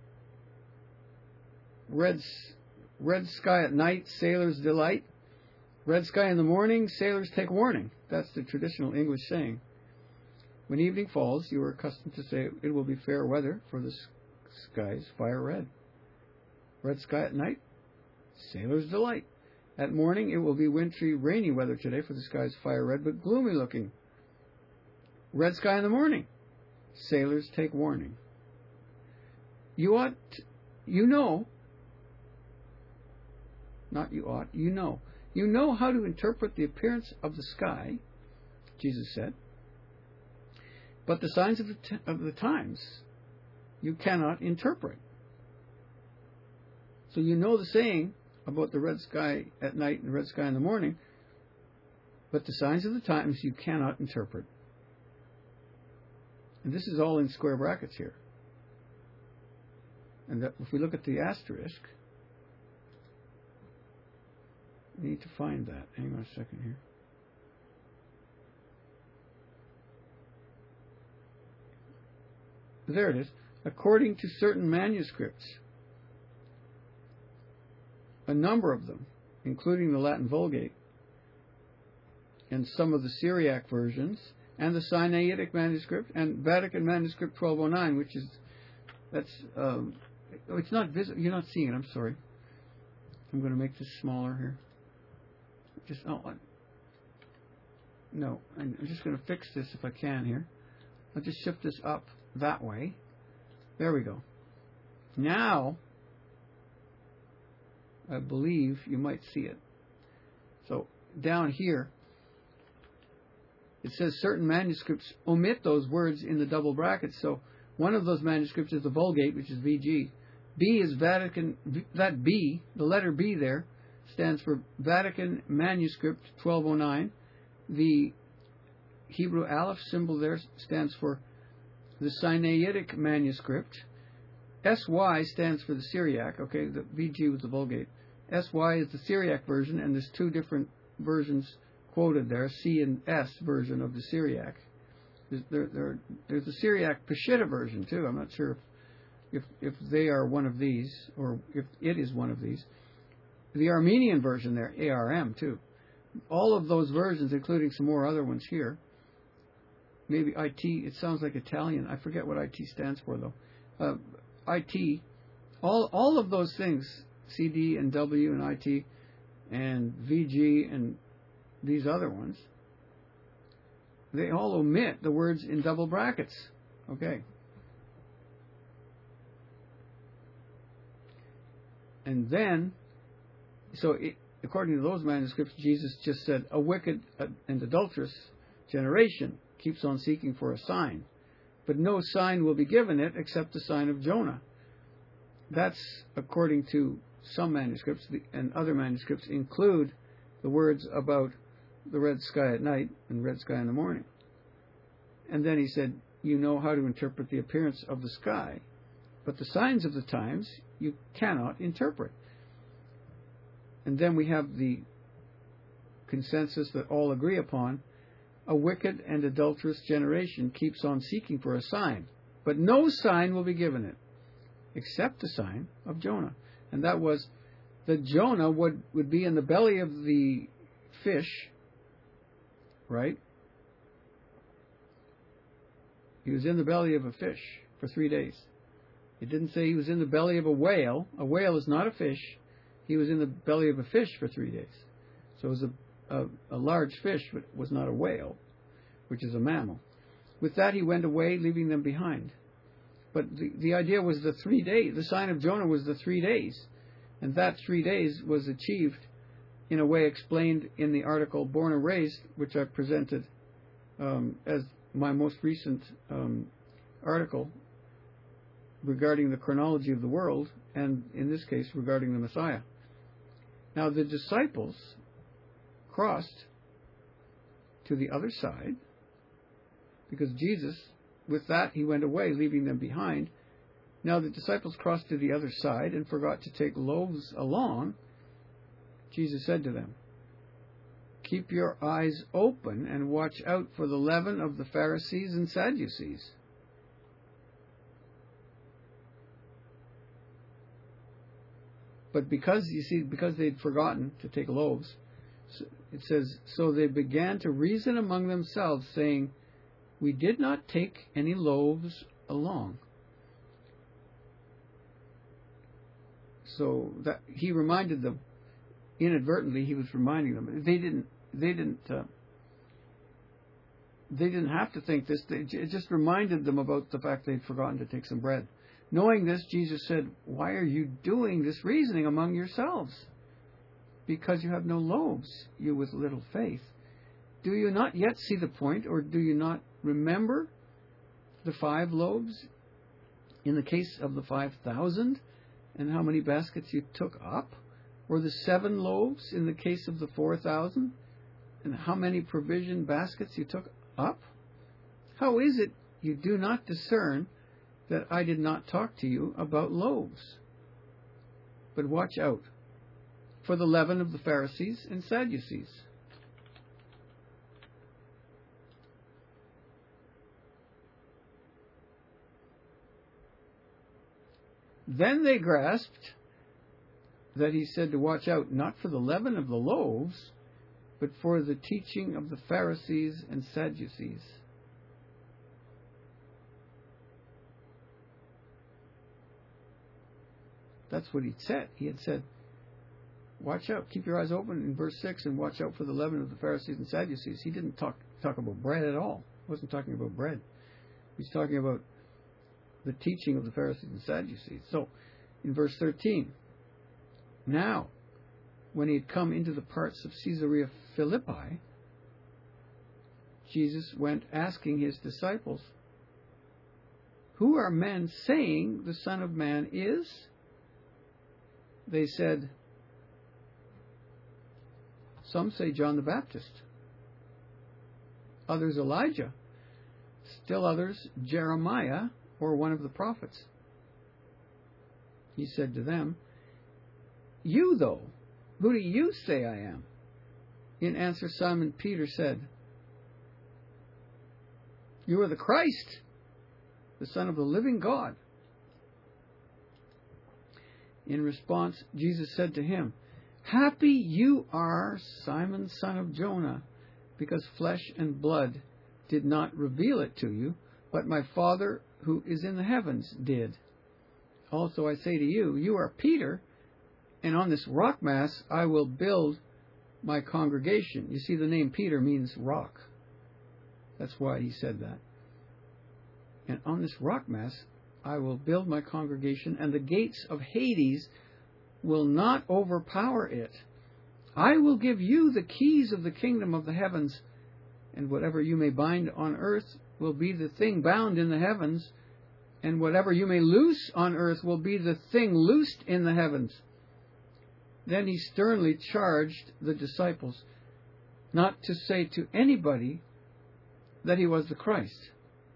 red, red sky at night, sailors delight. Red sky in the morning, sailors take warning. That's the traditional English saying. When evening falls, you are accustomed to say, it will be fair weather, for the sky's fire red. Red sky at night, sailors delight. At morning, it will be wintry, rainy weather today, for the sky's fire red, but gloomy looking. Red sky in the morning, sailors take warning. You ought, you know, not you ought, you know. You know how to interpret the appearance of the sky, Jesus said, but the signs of the, t- of the times you cannot interpret. So you know the saying about the red sky at night and the red sky in the morning, but the signs of the times you cannot interpret. And this is all in square brackets here. And that if we look at the asterisk, we need to find that. Hang on a second here. There it is. According to certain manuscripts, a number of them, including the Latin Vulgate and some of the Syriac versions, and the Sinaitic manuscript and Vatican manuscript twelve oh nine, which is that's um, it's not visible. You're not seeing it. I'm sorry. I'm going to make this smaller here. Just oh no, I'm just going to fix this if I can here. I'll just shift this up that way. There we go. Now, I believe you might see it. So down here, it says certain manuscripts omit those words in the double brackets. So one of those manuscripts is the Vulgate, which is V G. B is Vatican. That B, the letter B there, stands for Vatican Manuscript twelve oh nine. The Hebrew Aleph symbol there stands for the Sinaitic Manuscript. S Y stands for the Syriac. Okay, the V G was the Vulgate. S Y is the Syriac version, and there's two different versions quoted there, C and S version of the Syriac. There's, there, there, there's the Syriac Peshitta version too. I'm not sure if, if if they are one of these, or if it is one of these. The Armenian version there, A R M too. All of those versions, including some more other ones here. Maybe I T, it sounds like Italian. I forget what I T stands for though. Uh, I T, all all of those things, C D and W and I T and V G and these other ones, they all omit the words in double brackets. Okay. And then, so it, according to those manuscripts, Jesus just said, a wicked and adulterous generation keeps on seeking for a sign, but no sign will be given it except the sign of Jonah. That's according to some manuscripts, and other manuscripts include the words about the red sky at night and red sky in the morning. And then he said, you know how to interpret the appearance of the sky, but the signs of the times you cannot interpret. And then we have the consensus that all agree upon. A wicked and adulterous generation keeps on seeking for a sign. but no sign will be given it, except the sign of Jonah. And that was that Jonah would, would be in the belly of the fish, right? He was in the belly of a fish for three days. It didn't say he was in the belly of a whale. A whale is not a fish. He was in the belly of a fish for three days. So it was a, a, a large fish, but was not a whale, which is a mammal. With that, he went away, leaving them behind. But the, the idea was the three days. The sign of Jonah was the three days. And that three days was achieved in a way explained in the article Born and Raised, which I presented um, as my most recent um, article regarding the chronology of the world, and in this case regarding the Messiah. Now the disciples crossed to the other side, because Jesus, with that, he went away, leaving them behind. Now the disciples crossed to the other side and forgot to take loaves along. Jesus said to them, "Keep your eyes open and watch out for the leaven of the Pharisees and Sadducees." But because, you see, because they'd forgotten to take loaves, it says, so they began to reason among themselves, saying, "We did not take any loaves along." So that he reminded them, inadvertently, he was reminding them. They didn't. They didn't. Uh, they didn't have to think this. They, it just reminded them about the fact they'd forgotten to take some bread. Knowing this, Jesus said, "Why are you doing this reasoning among yourselves? Because you have no loaves, you with little faith. Do you not yet see the point, or do you not remember the five loaves in the case of the five thousand, and how many baskets you took up? Or the seven loaves in the case of the four thousand, and how many provision baskets you took up? How is it you do not discern that I did not talk to you about loaves? But watch out for the leaven of the Pharisees and Sadducees." Then they grasped that he said to watch out not for the leaven of the loaves, but for the teaching of the Pharisees and Sadducees. That's what he'd said. He had said, watch out, keep your eyes open in verse six, and watch out for the leaven of the Pharisees and Sadducees. He didn't talk talk about bread at all. He wasn't talking about bread. He's talking about the teaching of the Pharisees and Sadducees. So, in verse thirteen, now, when he had come into the parts of Caesarea Philippi, Jesus went asking his disciples, "Who are men saying the Son of Man is?" They said, "Some say John the Baptist, others Elijah, still others Jeremiah or one of the prophets." He said to them, "You, though, who do you say I am?" In answer, Simon Peter said, "You are the Christ, the Son of the living God." In response, Jesus said to him, "Happy you are, Simon, son of Jonah, because flesh and blood did not reveal it to you, but my Father who is in the heavens did. Also I say to you, you are Peter, and on this rock mass I will build my congregation." You see, the name Peter means rock. That's why he said that. "And on this rock mass I will build my congregation, and the gates of Hades will not overpower it. I will give you the keys of the kingdom of the heavens, and whatever you may bind on earth will be the thing bound in the heavens, and whatever you may loose on earth will be the thing loosed in the heavens." Then he sternly charged the disciples not to say to anybody that he was the Christ.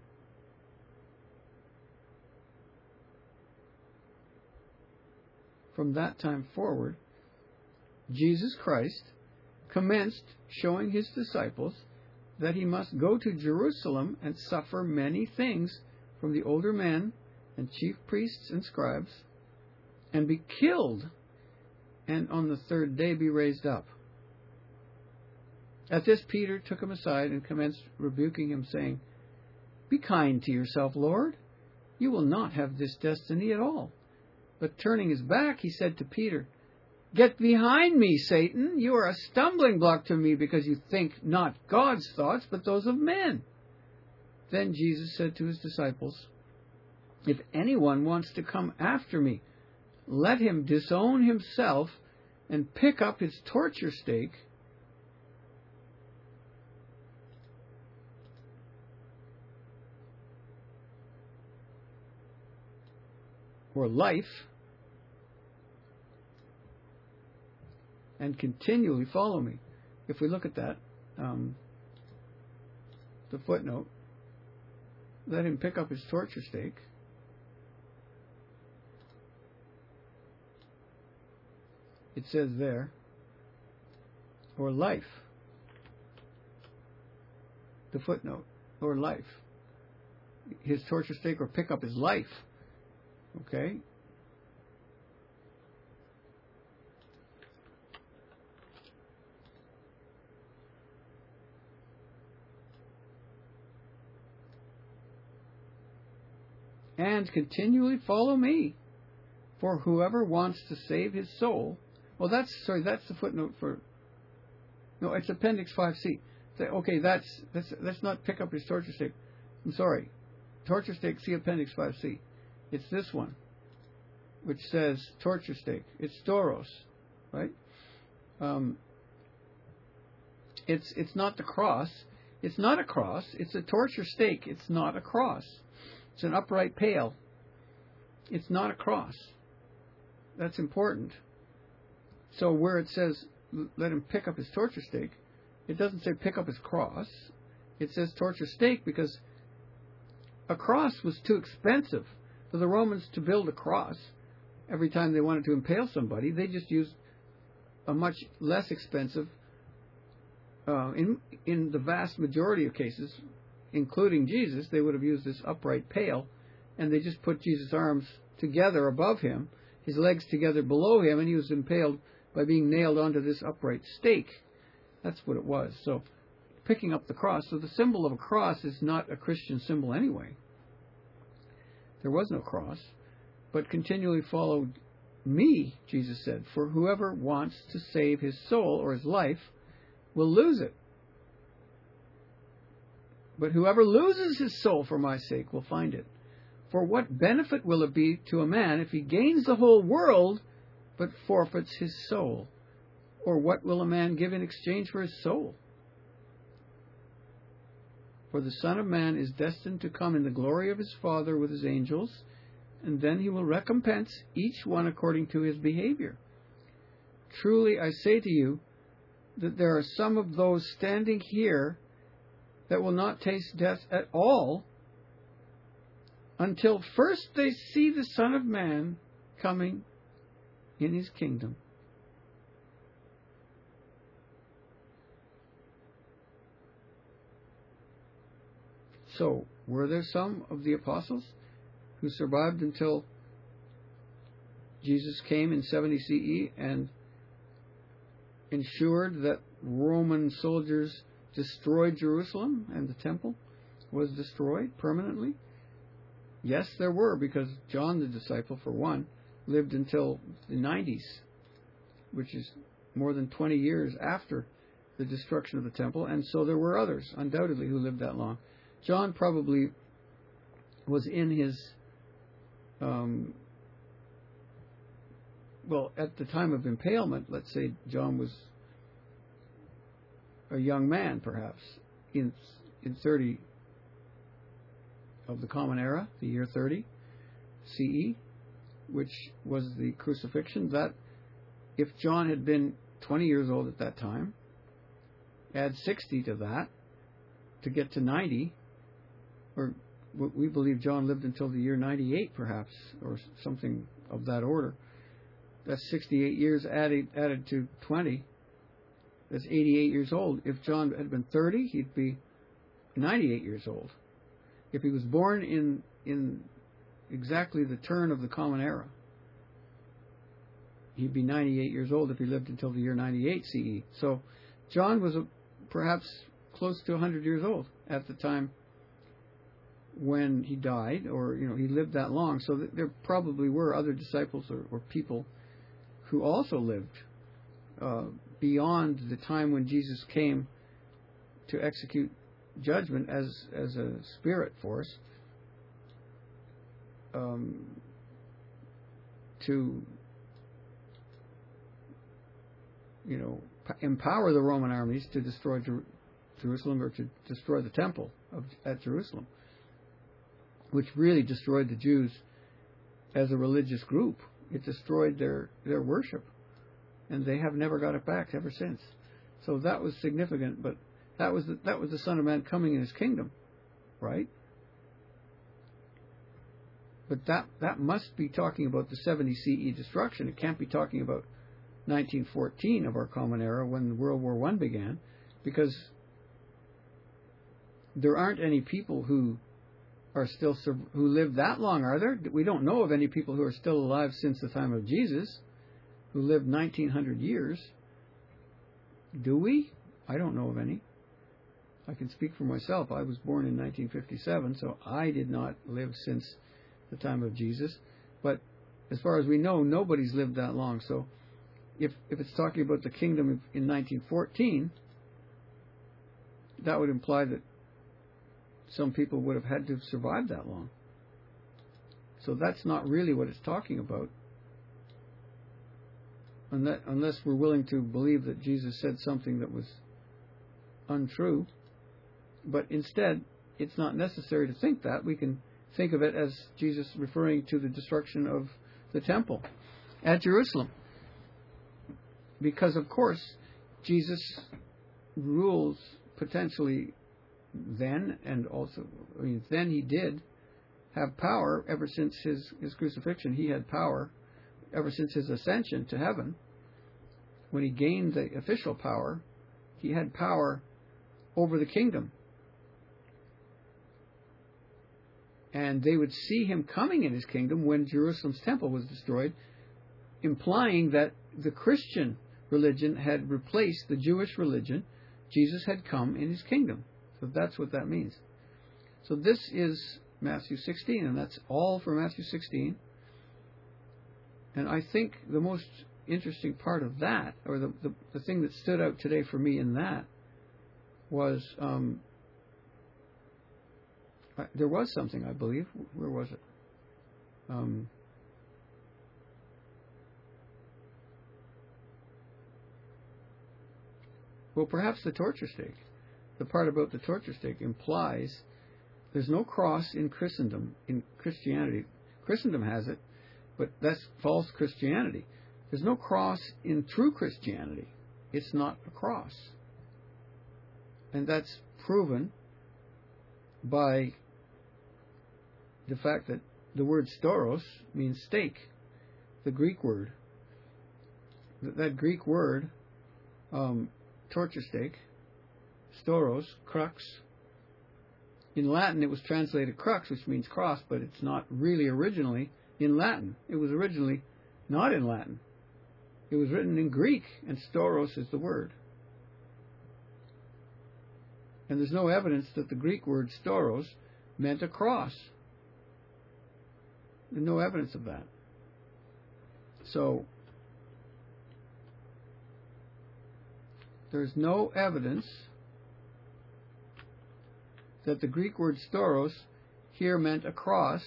From that time forward, Jesus Christ commenced showing his disciples that he must go to Jerusalem and suffer many things from the older men and chief priests and scribes, and be killed, and on the third day be raised up. At this Peter took him aside and commenced rebuking him, saying, Be kind to yourself, Lord. You will not have this destiny at all. But turning his back, he said to Peter, Get behind me, Satan. You are a stumbling block to me, because you think not God's thoughts, but those of men. Then Jesus said to his disciples, If anyone wants to come after me, let him disown himself and pick up his torture stake or life, and continually follow me. If we look at that, um, the footnote, let him pick up his torture stake. It says there, or life. The footnote, or life. His torture stake, or pick up his life. Okay? And continually follow me. For whoever wants to save his soul... Well, that's... Sorry, that's the footnote for... No, it's Appendix five C. Okay, that's... That's, that's not pick up his torture stake. I'm sorry. Torture stake, see Appendix five C. It's this one, which says torture stake. It's Storos, right? Um, it's it's not the cross. It's not a cross. It's a torture stake. It's not a cross. It's an upright pale. It's not a cross. That's important. So where it says, let him pick up his torture stake, it doesn't say pick up his cross. It says torture stake because a cross was too expensive for the Romans to build a cross. Every time they wanted to impale somebody, they just used a much less expensive, uh, in in the vast majority of cases, including Jesus, they would have used this upright pale, and they just put Jesus' arms together above him, his legs together below him, and he was impaled by being nailed onto this upright stake. That's what it was. So, picking up the cross. So the symbol of a cross is not a Christian symbol anyway. There was no cross, but continually followed me, Jesus said, for whoever wants to save his soul or his life will lose it. But whoever loses his soul for my sake will find it. For what benefit will it be to a man if he gains the whole world but forfeits his soul? Or what will a man give in exchange for his soul? For the Son of Man is destined to come in the glory of his Father with his angels, and then he will recompense each one according to his behavior. Truly I say to you that there are some of those standing here that will not taste death at all until first they see the Son of Man coming in his kingdom. So, were there some of the apostles who survived until Jesus came in seventy C E and ensured that Roman soldiers destroyed Jerusalem and the temple was destroyed permanently? Yes, there were, because John the disciple, for one, lived until the nineties, which is more than twenty years after the destruction of the temple, and so there were others, undoubtedly, who lived that long. John probably was in his, um, well, at the time of impalement, let's say John was a young man, perhaps, in in thirty of the Common Era, the year thirty C E, which was the crucifixion. That, if John had been twenty years old at that time, add sixty to that to get to ninety, or we believe John lived until the year ninety-eight, perhaps, or something of that order. That's sixty-eight years added added to twenty. That's eighty-eight years old. If John had been thirty, he'd be ninety-eight years old. If he was born in in exactly the turn of the Common Era. He'd be ninety-eight years old if he lived until the year ninety-eight C E. So John was a, perhaps close to one hundred years old at the time when he died, or, you know, he lived that long. So th- there probably were other disciples or, or people who also lived uh, beyond the time when Jesus came to execute judgment as as a spirit force, um, to, you know, p- empower the Roman armies to destroy Jer- Jerusalem, or to destroy the temple of, at Jerusalem, which really destroyed the Jews as a religious group. It destroyed their, their worship, and they have never got it back ever since. So that was significant, but that was the, that was the Son of Man coming in His kingdom, right? But that that must be talking about the seventy C E destruction. It can't be talking about nineteen fourteen of our Common Era, when World War One began, because there aren't any people who are still who lived that long, are there? We don't know of any people who are still alive since the time of Jesus, who lived nineteen hundred years. Do we? I don't know of any. I can speak for myself. I was born in nineteen fifty-seven, so I did not live since the time of Jesus. But as far as we know, nobody's lived that long. So if if it's talking about the kingdom in nineteen fourteen, that would imply that some people would have had to have survived that long. So that's not really what it's talking about, unless, unless we're willing to believe that Jesus said something that was untrue. But instead, it's not necessary to think that. We can think of it as Jesus referring to the destruction of the temple at Jerusalem. Because, of course, Jesus rules potentially then, and also, I mean, then he did have power ever since his, his crucifixion. He had power ever since his ascension to heaven. When he gained the official power, he had power over the kingdom. And they would see him coming in his kingdom when Jerusalem's temple was destroyed, implying that the Christian religion had replaced the Jewish religion. Jesus had come in his kingdom. So that's what that means. So this is Matthew sixteen, and that's all for Matthew sixteen. And I think the most interesting part of that, or the, the, the thing that stood out today for me in that, was um, there was something, I believe. Where was it? Um, well, perhaps the torture stake. The part about the torture stake implies there's no cross in Christendom, in Christianity. Christendom has it, but that's false Christianity. There's no cross in true Christianity. It's not a cross. And that's proven by the fact that the word stauros means stake, the Greek word. That Greek word, um, torture stake, stauros, crux. In Latin it was translated crux, which means cross, but it's not really originally in Latin. It was originally not in Latin. It was written in Greek, and stauros is the word. And there's no evidence that the Greek word stauros meant a cross. There's no evidence of that. So, there's no evidence that the Greek word stauros here meant a cross,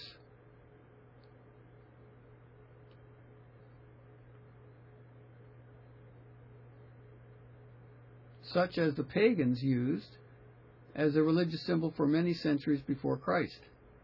such as the pagans used as a religious symbol for many centuries before Christ.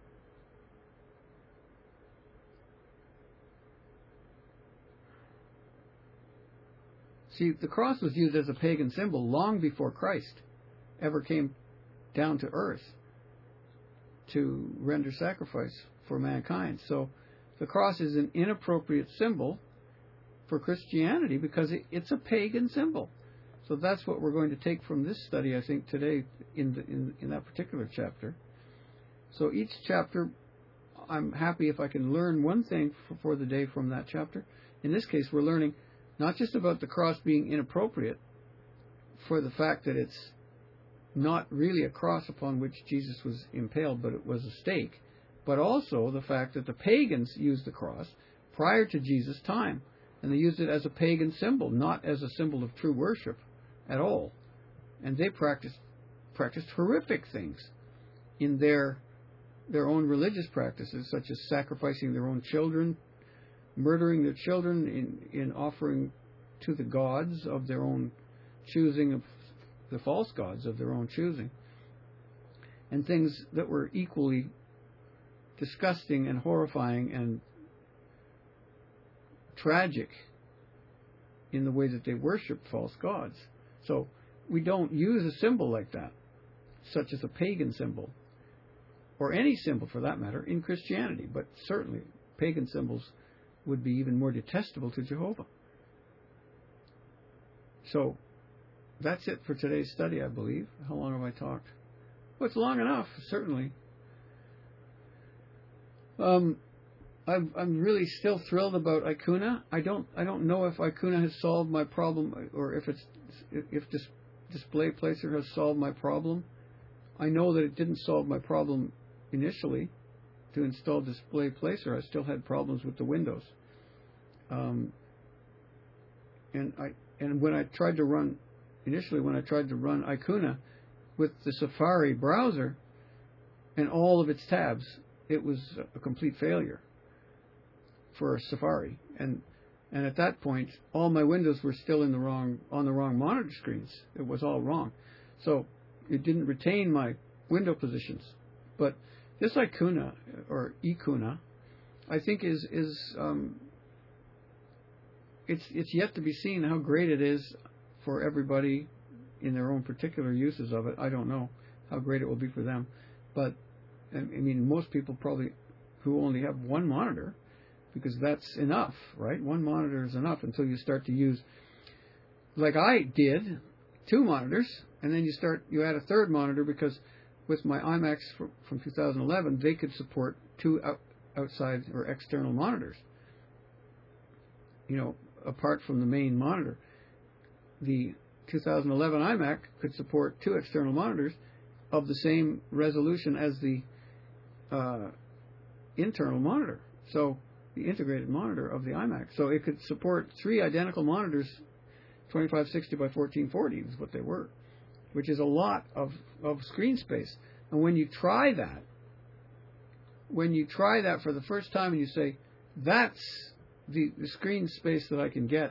See, the cross was used as a pagan symbol long before Christ ever came down to earth to render sacrifice for mankind. So the cross is an inappropriate symbol for Christianity because it, it's a pagan symbol. So that's what we're going to take from this study, I think, today in, the, in, in that particular chapter. So each chapter I'm happy if I can learn one thing for, for the day from that chapter. In this case, we're learning not just about the cross being inappropriate for the fact that it's not really a cross upon which Jesus was impaled, but it was a stake, but also the fact that the pagans used the cross prior to Jesus' time, and they used it as a pagan symbol, not as a symbol of true worship at all. And they practiced practiced horrific things in their their own religious practices, such as sacrificing their own children, murdering their children in, in offering to the gods of their own choosing, of the false gods of their own choosing, and things that were equally disgusting and horrifying and tragic in the way that they worship false gods. So we don't use a symbol like that, such as a pagan symbol, or any symbol for that matter, in Christianity. But certainly pagan symbols would be even more detestable to Jehovah. So that's it for today's study, I believe. How long have I talked? Well, it's long enough, certainly. Um, I'm, I'm really still thrilled about Icuna. I don't I don't know if Icuna has solved my problem, or if it's if this Display Placer has solved my problem. I know that it didn't solve my problem initially. To install Display Placer, I still had problems with the Windows. Um, and I and when I tried to run initially when I tried to run Icuna with the Safari browser and all of its tabs, it was a complete failure for Safari. And and at that point, all my windows were still in the wrong on the wrong monitor screens. It was all wrong, so it didn't retain my window positions. But this Icuna or Icuna, I think is is um, it's it's yet to be seen how great it is for everybody in their own particular uses of it. I don't know how great it will be for them, but I mean, most people probably who only have one monitor, because that's enough, right? One monitor is enough until you start to use, like I did, two monitors, and then you start you add a third monitor, because with my iMacs from two thousand eleven, they could support two out, outside or external monitors. You know, apart from the main monitor, the two thousand eleven iMac could support two external monitors of the same resolution as the uh, internal monitor. So the integrated monitor of the iMac. So it could support three identical monitors, twenty-five sixty by fourteen forty is what they were, which is a lot of, of screen space. And when you try that, when you try that for the first time and you say, that's the, the screen space that I can get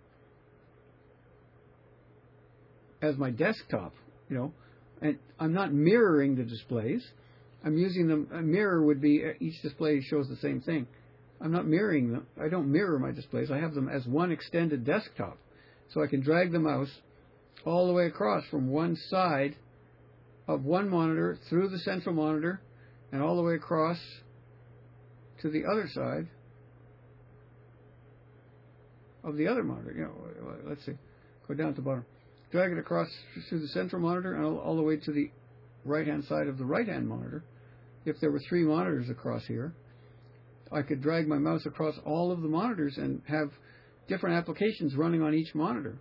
as my desktop, you know, and I'm not mirroring the displays. I'm using them. A mirror would be each display shows the same thing. I'm not mirroring them. I don't mirror my displays. I have them as one extended desktop. So I can drag the mouse all the way across from one side of one monitor through the central monitor and all the way across to the other side of the other monitor. You know, let's see. Go down to the bottom. Drag it across through the central monitor and all, all the way to the right-hand side of the right-hand monitor. If there were three monitors across here, I could drag my mouse across all of the monitors and have different applications running on each monitor.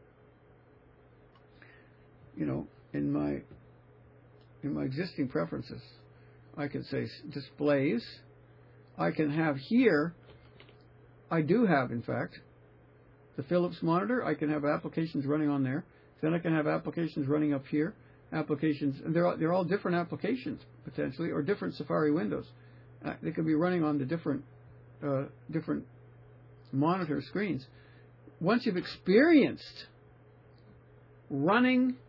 You know, in my in my existing preferences, I can say displays. I can have here, I do have, in fact, the Philips monitor. I can have applications running on there. Then I can have applications running up here. Applications, and they're all, they're all different applications potentially, or different Safari windows. Uh, they can be running on the different uh, different monitor screens. Once you've experienced running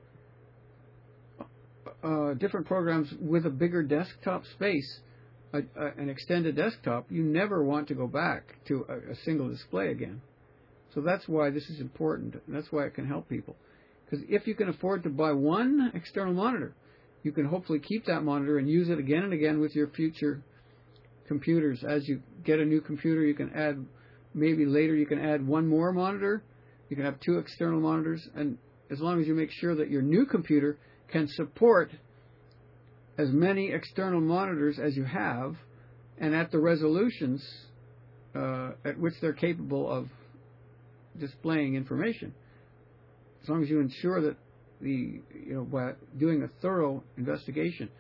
uh, different programs with a bigger desktop space, a, a, an extended desktop, you never want to go back to a, a single display again. So that's why this is important. And that's why it can help people. Because if you can afford to buy one external monitor, you can hopefully keep that monitor and use it again and again with your future computers. As you get a new computer, you can add, maybe later you can add one more monitor. You can have two external monitors. And as long as you make sure that your new computer can support as many external monitors as you have, and at the resolutions uh, at which they're capable of displaying information. As long as you ensure that the, you know, by doing a thorough investigation,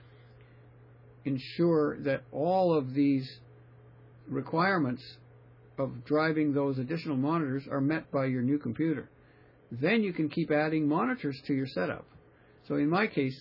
ensure that all of these requirements of driving those additional monitors are met by your new computer. Then you can keep adding monitors to your setup. So in my case,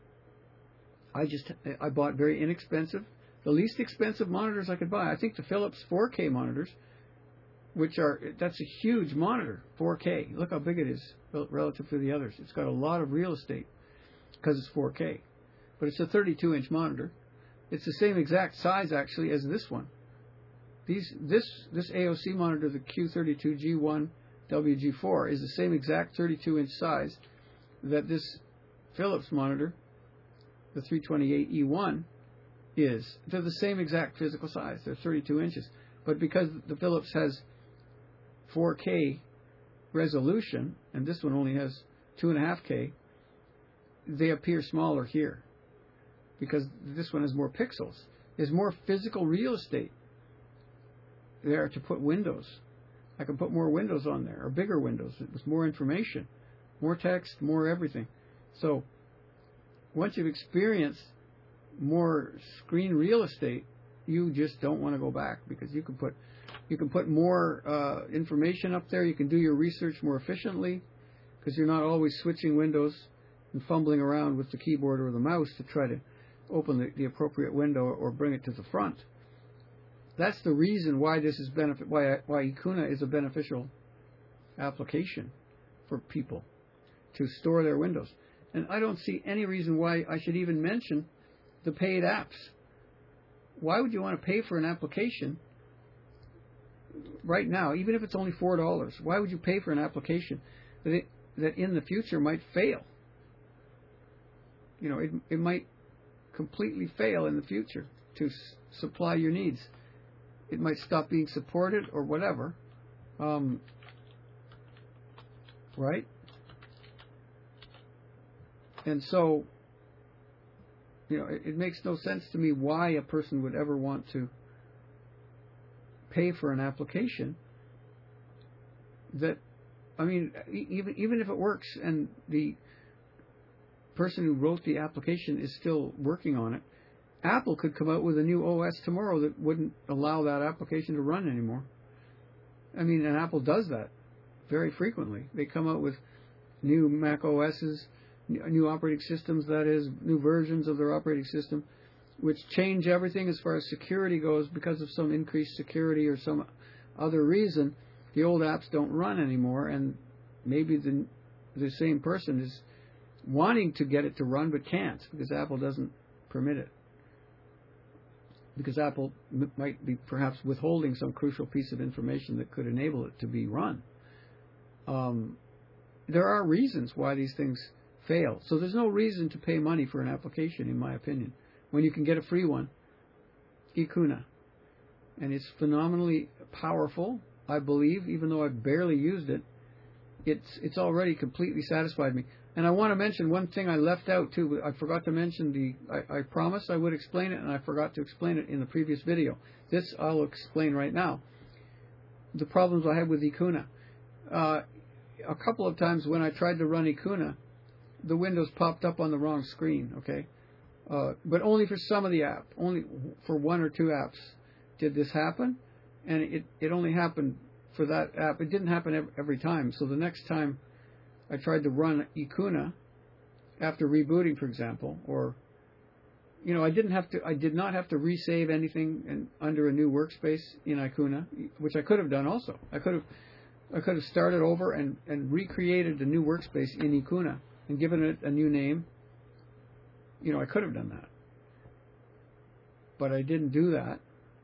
I just I bought very inexpensive, the least expensive monitors I could buy. I think the Philips four K monitors, which are, that's a huge monitor, four K. Look how big it is relative to the others. It's got a lot of real estate because it's four K. But it's a thirty-two inch monitor. It's the same exact size, actually, as this one. These, this, this A O C monitor, the Q thirty-two G one W G four, is the same exact thirty-two inch size that this Philips monitor, the three twenty-eight E one, is. They're the same exact physical size. They're thirty-two inches. But because the Philips has four K resolution, and this one only has two point five K, they appear smaller here. Because this one has more pixels. There's more physical real estate there to put windows. I can put more windows on there, or bigger windows with more information, more text, more everything. So once you've experienced more screen real estate, you just don't want to go back, because you can put you can put more uh, information up there. You can do your research more efficiently, because you're not always switching windows and fumbling around with the keyboard or the mouse to try to open the, the appropriate window or bring it to the front. That's the reason why this is benefit why why Icuna is a beneficial application for people to store their windows. And I don't see any reason why I should even mention the paid apps. Why would you want to pay for an application right now, even if it's only four dollars? Why would you pay for an application that it, that in the future might fail? You know, it it might completely fail in the future to s- supply your needs. It might stop being supported or whatever. Um, right? And so, you know, it, it makes no sense to me why a person would ever want to pay for an application that, I mean, even even if it works and the person who wrote the application is still working on it, Apple could come out with a new O S tomorrow that wouldn't allow that application to run anymore. I mean, and Apple does that very frequently. They come out with new Mac O S's, new operating systems, that is, new versions of their operating system, which change everything as far as security goes. Because of some increased security or some other reason, the old apps don't run anymore, and maybe the the same person is wanting to get it to run but can't, because Apple doesn't permit it. Because Apple m- might be perhaps withholding some crucial piece of information that could enable it to be run. Um, there are reasons why these things fail. So there's no reason to pay money for an application, in my opinion, when you can get a free one, Icuna. And it's phenomenally powerful, I believe, even though I've barely used it. It's it's already completely satisfied me. And I want to mention one thing I left out too. I forgot to mention the, I, I promised I would explain it, and I forgot to explain it in the previous video. This I'll explain right now. The problems I had with Icuna. Uh, a couple of times when I tried to run Icuna, the windows popped up on the wrong screen, okay? Uh, but only for some of the app. Only for one or two apps did this happen. And it, it only happened for that app. It didn't happen every, every time. So the next time I tried to run Icuna, after rebooting, for example, or, you know, I didn't have to, I did not have to resave anything in, under a new workspace in Icuna, which I could have done also. I could have, I could have started over and, and recreated a new workspace in Icuna and given it a new name. You know, I could have done that, but I didn't do that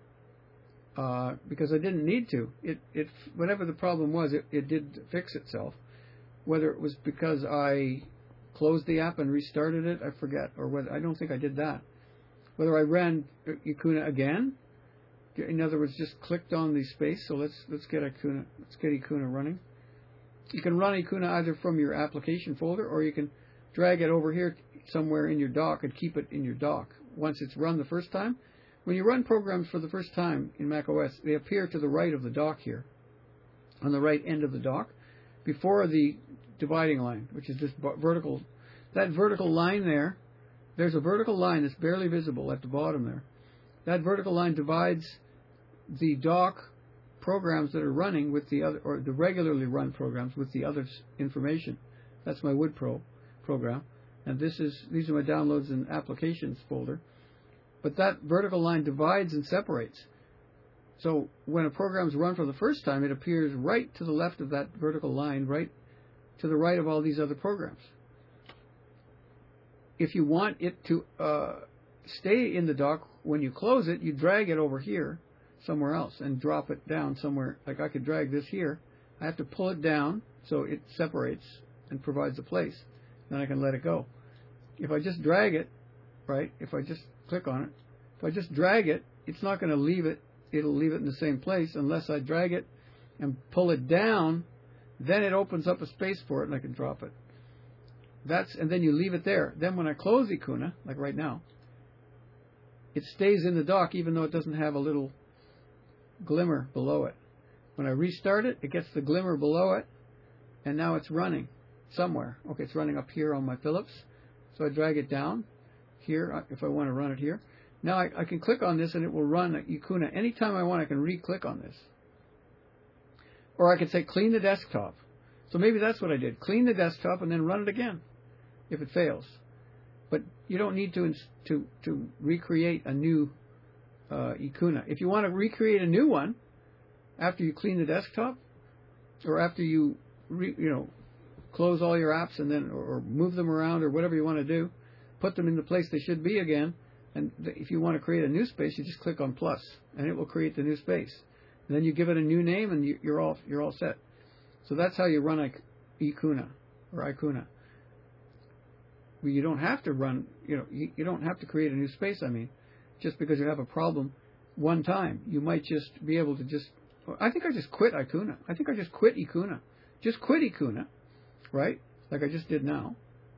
uh, because I didn't need to. It, it, whatever the problem was, it, it did fix itself. Whether it was because I closed the app and restarted it, I forget, or whether I don't think I did that. Whether I ran Icuna again, in other words, just clicked on the space. So let's let's get Icuna, let's get Icuna running. You can run Icuna either from your application folder, or you can drag it over here somewhere in your dock and keep it in your dock. Once it's run the first time, when you run programs for the first time in macOS, they appear to the right of the dock here, on the right end of the dock, before the dividing line, which is this vertical. That vertical line there, there's a vertical line that's barely visible at the bottom there. That vertical line divides the dock programs that are running with the other, or the regularly run programs with the other information. That's my WoodPro program, and this is these are my downloads and applications folder. But that vertical line divides and separates. So when a program is run for the first time, it appears right to the left of that vertical line, right to the right of all these other programs. If you want it to uh, stay in the dock, when you close it, you drag it over here somewhere else and drop it down somewhere. Like I could drag this here. I have to pull it down so it separates and provides a place. Then I can let it go. If I just drag it, right, if I just click on it, if I just drag it, it's not going to leave it. It'll leave it in the same place unless I drag it and pull it down. Then it opens up a space for it and I can drop it. That's, and then you leave it there. Then when I close Icuna, like right now, it stays in the dock even though it doesn't have a little glimmer below it. When I restart it, it gets the glimmer below it, and now it's running somewhere. Okay, it's running up here on my Philips. So I drag it down here if I want to run it here. Now I, I can click on this and it will run Icuna. Anytime I want, I can re-click on this. Or I could say clean the desktop. So maybe that's what I did. Clean the desktop and then run it again if it fails. But you don't need to to to recreate a new uh, Icuna. If you want to recreate a new one after you clean the desktop, or after you re, you know close all your apps and then or, or move them around or whatever you want to do, put them in the place they should be again. And if you want to create a new space, you just click on plus, and it will create the new space. And then you give it a new name, and you, you're all you're all set. So that's how you run Icuna or Icuna. Well, you don't have to run, you know, you, you don't have to create a new space. I mean, just because you have a problem one time, you might just be able to just. I think I just quit Icuna. I think I just quit Icuna. Just quit Icuna, right? Like I just did now.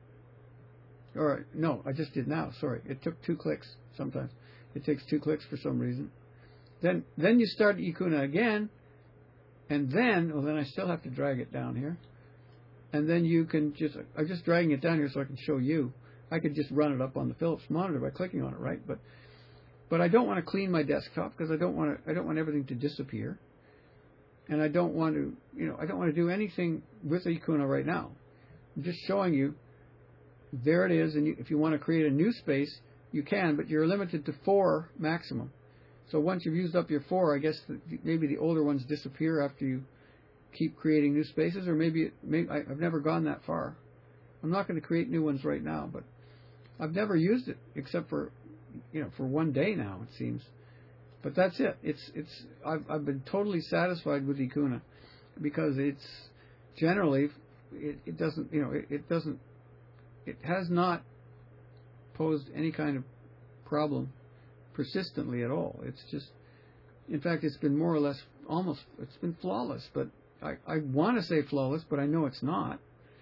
Or no, I just did now. Sorry, it took two clicks. Sometimes it takes two clicks for some reason. Then then you start Icuna again. And then, well, then I still have to drag it down here. And then you can just, I'm just dragging it down here so I can show you. I could just run it up on the Philips monitor by clicking on it, right? But but I don't want to clean my desktop because I don't want to, I don't want everything to disappear. And I don't want to, you know, I don't want to do anything with Icuna right now. I'm just showing you, there it is. And you, if you want to create a new space, you can, but you're limited to four maximum. So once you've used up your four, I guess the, maybe the older ones disappear after you keep creating new spaces, or maybe, it, maybe I, I've never gone that far. I'm not going to create new ones right now, but I've never used it except for, you know, for one day now, it seems. But that's it. It's it's I've I've been totally satisfied with Icuna because it's generally it, it doesn't you know it, it doesn't it has not posed any kind of problem persistently at all. It's just, in fact, it's been more or less almost, it's been flawless, but I, I want to say flawless, but I know it's not.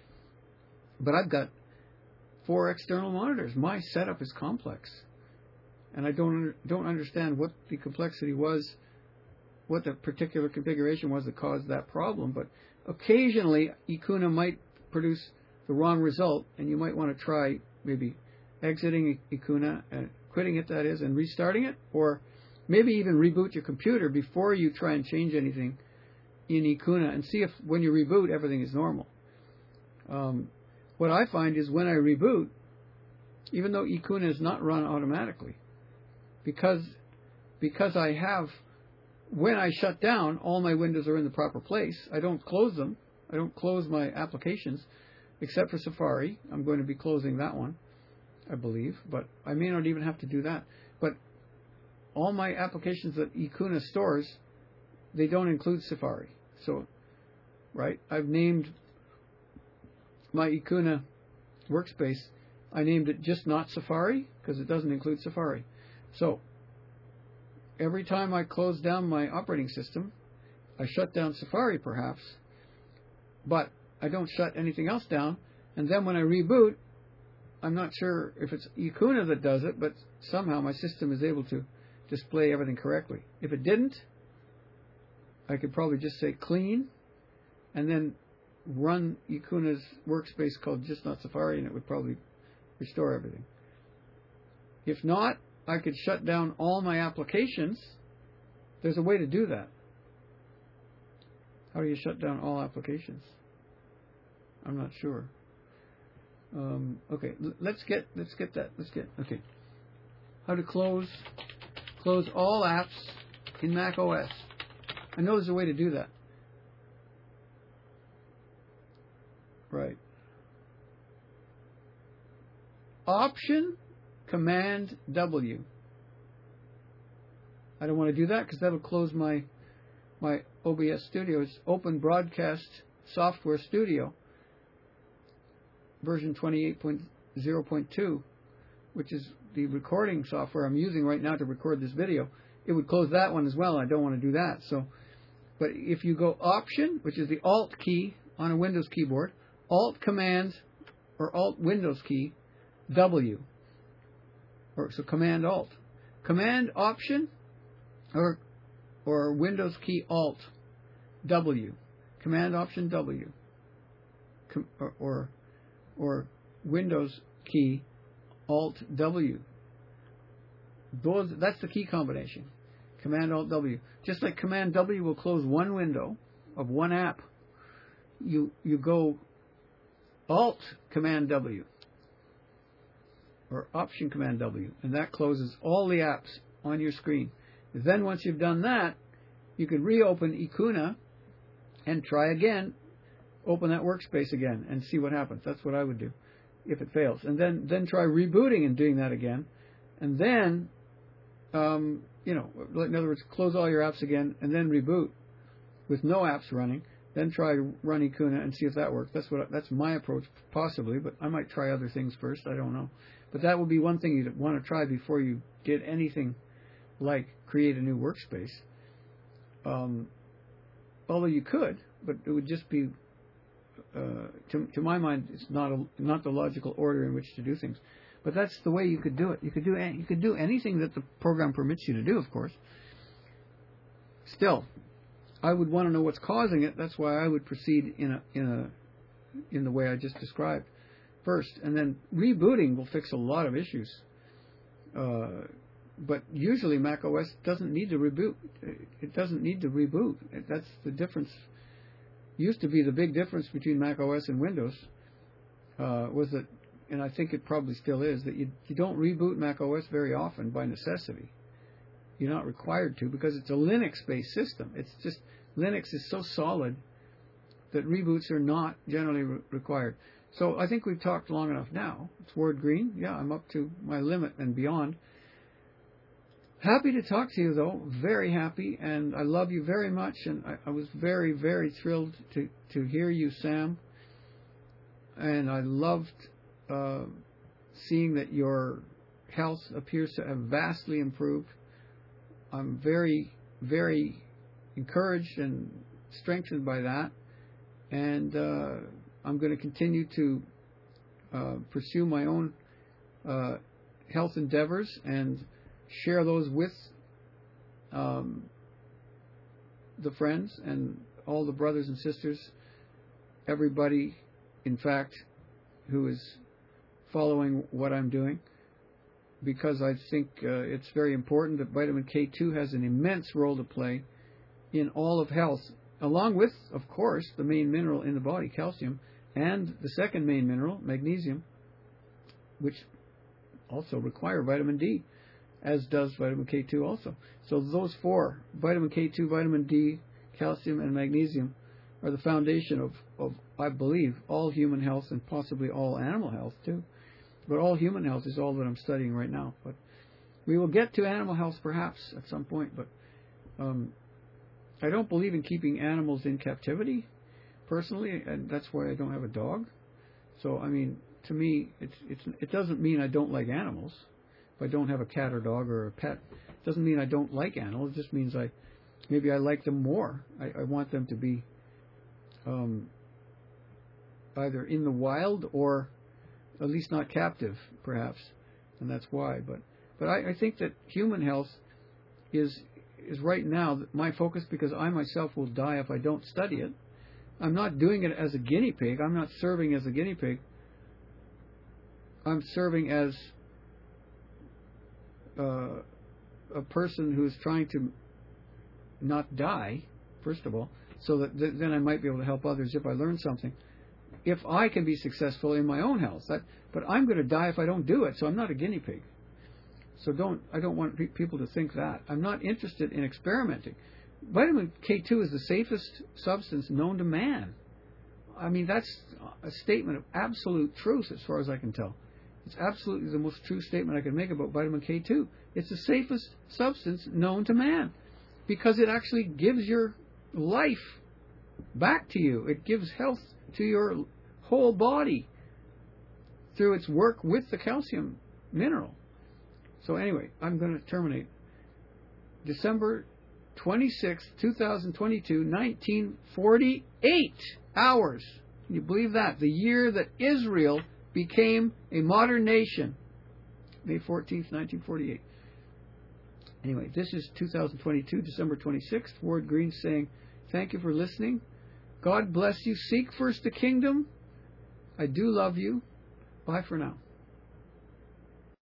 But I've got four external monitors. My setup is complex, and I don't don't understand what the complexity was, what the particular configuration was that caused that problem. But occasionally, Icuna might produce the wrong result, and you might want to try maybe exiting Icuna and quitting it, that is, and restarting it, or maybe even reboot your computer before you try and change anything in Icuna and see if when you reboot everything is normal. Um, what I find is when I reboot, even though Icuna is not run automatically, because because I have, when I shut down, all my windows are in the proper place. I don't close them. I don't close my applications, except for Safari. I'm going to be closing that one, I believe, but I may not even have to do that. But all my applications that Icuna stores, they don't include Safari. So, right, I've named my Icuna workspace, I named it just not Safari because it doesn't include Safari. So, every time I close down my operating system, I shut down Safari perhaps, but I don't shut anything else down. And then when I reboot, I'm not sure if it's Icuna that does it, but somehow my system is able to display everything correctly. If it didn't, I could probably just say clean and then run Ikuna's workspace called Just Not Safari, and it would probably restore everything. If not, I could shut down all my applications. There's a way to do that. How do you shut down all applications? I'm not sure. Um, okay, l- let's get let's get that. Let's get okay. How to close close all apps in Mac O S. I know there's a way to do that. Right. Option Command W. I don't want to do that because that'll close my my O B S Studio. It's Open Broadcast Software Studio, version twenty-eight point oh point two, which is the recording software I'm using right now to record this video. It would close that one as well. I don't want to do that. So, but if you go Option, which is the Alt key on a Windows keyboard, Alt Command or Alt Windows key, W, or so Command Alt, Command Option, or or Windows key Alt W, Command Option W, Com, or, or or Windows key Alt W. Those that's the key combination. Command Alt W. Just like Command W will close one window of one app, you you go Alt Command W or Option Command W, and that closes all the apps on your screen. Then once you've done that, you can reopen Ikuna and try again, open that workspace again and see what happens. That's what I would do if it fails. And then, then try rebooting and doing that again. And then, um, you know, in other words, close all your apps again and then reboot with no apps running. Then try run Ikuna and see if that works. That's what that's my approach, possibly, but I might try other things first. I don't know. But that would be one thing you'd want to try before you did anything like create a new workspace. Um, although you could, but it would just be, uh, to, to my mind, it's not a, not the logical order in which to do things. But that's the way you could do it. You could do you could do anything that the program permits you to do, of course. Still, I would want to know what's causing it. That's why I would proceed in a in a in the way I just described first, and then rebooting will fix a lot of issues. Uh, but usually Mac O S doesn't need to reboot. It doesn't need to reboot. That's the difference. Used to be the big difference between Mac O S and Windows uh, was that, and I think it probably still is, that you you don't reboot Mac O S very often by necessity. You're not required to because it's a Linux-based system. It's just Linux is so solid that reboots are not generally re- required. So I think we've talked long enough now. It's Ward Green. Yeah, I'm up to my limit and beyond. Happy to talk to you, though. Very happy, and I love you very much. And I, I was very, very thrilled to, to hear you, Sam. And I loved uh, seeing that your health appears to have vastly improved. I'm very, very encouraged and strengthened by that. And uh, I'm going to continue to uh, pursue my own uh, health endeavors and share those with um, the friends and all the brothers and sisters, everybody, in fact, who is following what I'm doing, because I think uh, it's very important that vitamin K two has an immense role to play in all of health, along with, of course, the main mineral in the body, calcium, and the second main mineral, magnesium, which also require vitamin D, as does vitamin K two also. So those four, vitamin K two, vitamin D, calcium, and magnesium, are the foundation of, of, I believe, all human health and possibly all animal health too. But all human health is all that I'm studying right now. But we will get to animal health perhaps at some point. But um, I don't believe in keeping animals in captivity, personally, and that's why I don't have a dog. So, I mean, to me, it's, it's, it doesn't mean I don't like animals. If I don't have a cat or dog or a pet, it doesn't mean I don't like animals. It just means I maybe I like them more. I, I want them to be um, either in the wild or at least not captive, perhaps, and that's why. But but I, I think that human health is is right now my focus, because I myself will die if I don't study it. I'm not doing it as a guinea pig. I'm not serving as a guinea pig. I'm serving as uh, a person who is trying to not die, first of all, so that th- then I might be able to help others if I learn something. If I can be successful in my own health, that, but I'm going to die if I don't do it, so I'm not a guinea pig. So don't I don't want pe- people to think that. I'm not interested in experimenting. Vitamin K two is the safest substance known to man. I mean, that's a statement of absolute truth as far as I can tell. It's absolutely the most true statement I can make about vitamin K two. It's the safest substance known to man because it actually gives your life back to you. It gives health to your whole body through its work with the calcium mineral. So anyway, I'm going to terminate. December twenty-sixth, twenty twenty-two, nineteen forty-eight hours. Can you believe that? The year that Israel became a modern nation. May fourteenth, nineteen forty-eight. Anyway, this is two thousand twenty-two, December twenty-sixth. Ward Green saying, thank you for listening. God bless you. Seek first the kingdom. I do love you. Bye for now.